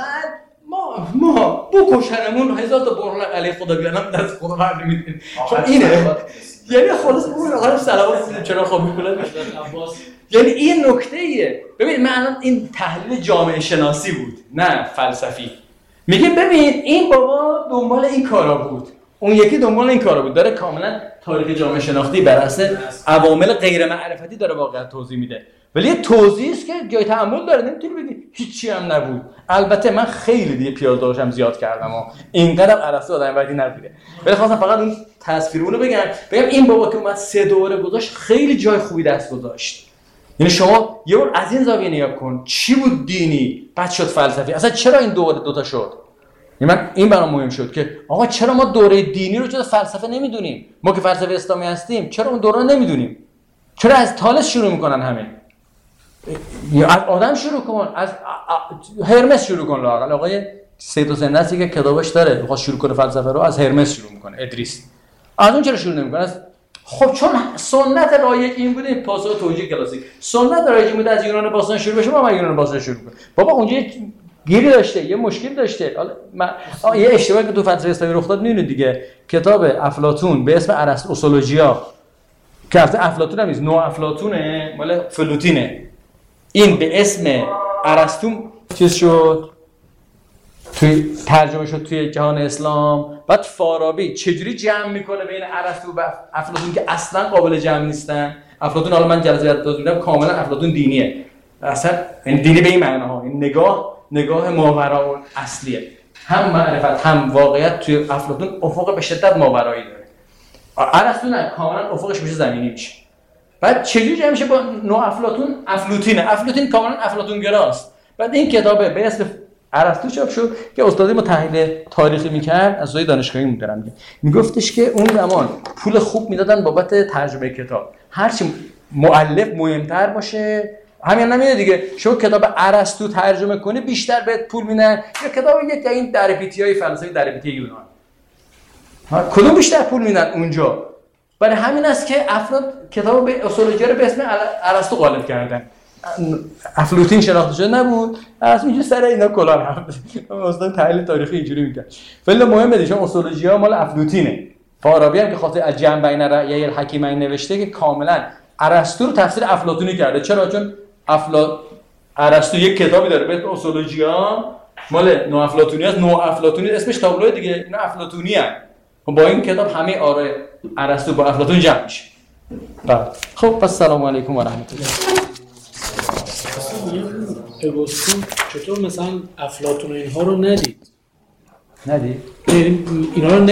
اول ما بکشنمون 1000 تا برهان علی خدا بیانم دست خدا بر نمیدین. خب اینه، یعنی خلاص اون آقا صلوات چرا خب میکنه. یعنی این نکته ایه. ببین من الان این تحلیل جامعه شناسی بود نه فلسفی. میگه ببین این بابا دنبال این کارا بود، اون یکی دنبال این کارا بود، داره کاملا تاریخ جامعه شناختی بر اساس عوامل غیر معرفتی داره واقعا توضیح میده، ولی یه توضیحی است که جای تأمل داره. نمیتونی بگی هیچی هم نبود. البته من خیلی دیگه پیاز داشتم زیاد کردم و اینقدر ارسطو آدم بعدی نبوده، ولی خواستم فقط اون تصویرونو بگم این بابا که اومد 3 دوره گذاشت خیلی جای خوبی دست گذاشت. یعنی شما یه بار از این زاویه نگاه کن، چی بود دینی بعد شد فلسفی، اصلا چرا این دوره دوتا شد؟ یعنی من این برام مهم شد که آقا چرا ما دوره دینی رو جز فلسفه نمیدونیم؟ ما که فلسفه اسلامی هستیم چرا اون دوره رو نمیدونیم؟ چرا از تالس شروع میکنن همه؟ یا از آدم شروع کن، از هرمس شروع کن. لااقل آقای سید حسین نصری که کتابش داره میخواد شروع کنه فلسفه رو، از هرمس شروع میکنه، ادریس. از اون چرا شروع نمیکنه؟ از خب چون سنت رایج این بوده، پاسخ توجیه کلاسیک. سنت رایج بوده از یونان باستان شروع بشه، ما یونان باستان شروع کنیم. بابا اونجا گیری داشته، یه مشکل داشته. حالا یه اشتباهی که تو فلسفه اسلامی رخ داد میدونید دیگه، کتاب افلاطون به اسم ارسطو اصولوژیا که اصلا افلاطون هم نیست، نو افلاطونه، مال فلوتینه. این به اسم ارسطو چیز شد، توی ترجمه شد توی جهان اسلام. بعد فارابی چجوری جمع میکنه بین ارسطو و افلاطون که اصلا قابل جمع نیستن. افلاطون حالا من جلسه یاد دادم کاملا افلاطون دینیه، اصلا این دینی به این معناها، این نگاه ماورا اصلیه، هم معرفت هم واقعیت توی افلاطون افق به شدت ماورایی داره. ارسطو نه، کاملا افقش میشه زمینی میشه. بعد چجوری جمع میشه با نو افلاطون؟ افلاطون کاملا افلاطون گراست. بعد این کتابه به اسم ارسطو چاپ شد که استادی ما تحلیل تاریخی میکرد، از دوی دانشگاهی میدارم، میگفتش که اون زمان پول خوب میدادن بابت ترجمه کتاب، هرچی مؤلف مهمتر باشه. همین نمیده دیگه، شما کتاب ارسطو ترجمه کنی بیشتر بهت پول میدن یا کتاب یک این درپیتیای فلسفی درپیتی یونان، کدوم بیشتر پول میدن اونجا؟ برای همین است که افراد کتاب به اصولوژیا رو به اسم ارسطو غالب کردن. افلاطون شناخته شده نبود، از اینجوری سر اینا کلاه رفت. استاد تحلیل تاریخی اینجوری میگه. ولی مهمه دیگه اصولوژیا مال افلاطونه. فارابی هم که خاطر از جمع بین رأیی الحکیمین نوشته که کاملا ارسطو رو تفسیر افلاطونی کرده. چرا؟ چون ارسطو یک کتابی داره به اسم اصولوژیا مال نو افلاطونی است. نو افلاطونی اسمش تابلوه دیگه، اینا افلاطونی ان. با این کتاب همه آراء ارسطو با افلاطون جمع میشه. خب پس سلام علیکم و رحمت الله. اگوستین چطور مثلا افلاطون اینها رو ندید؟ اینا رو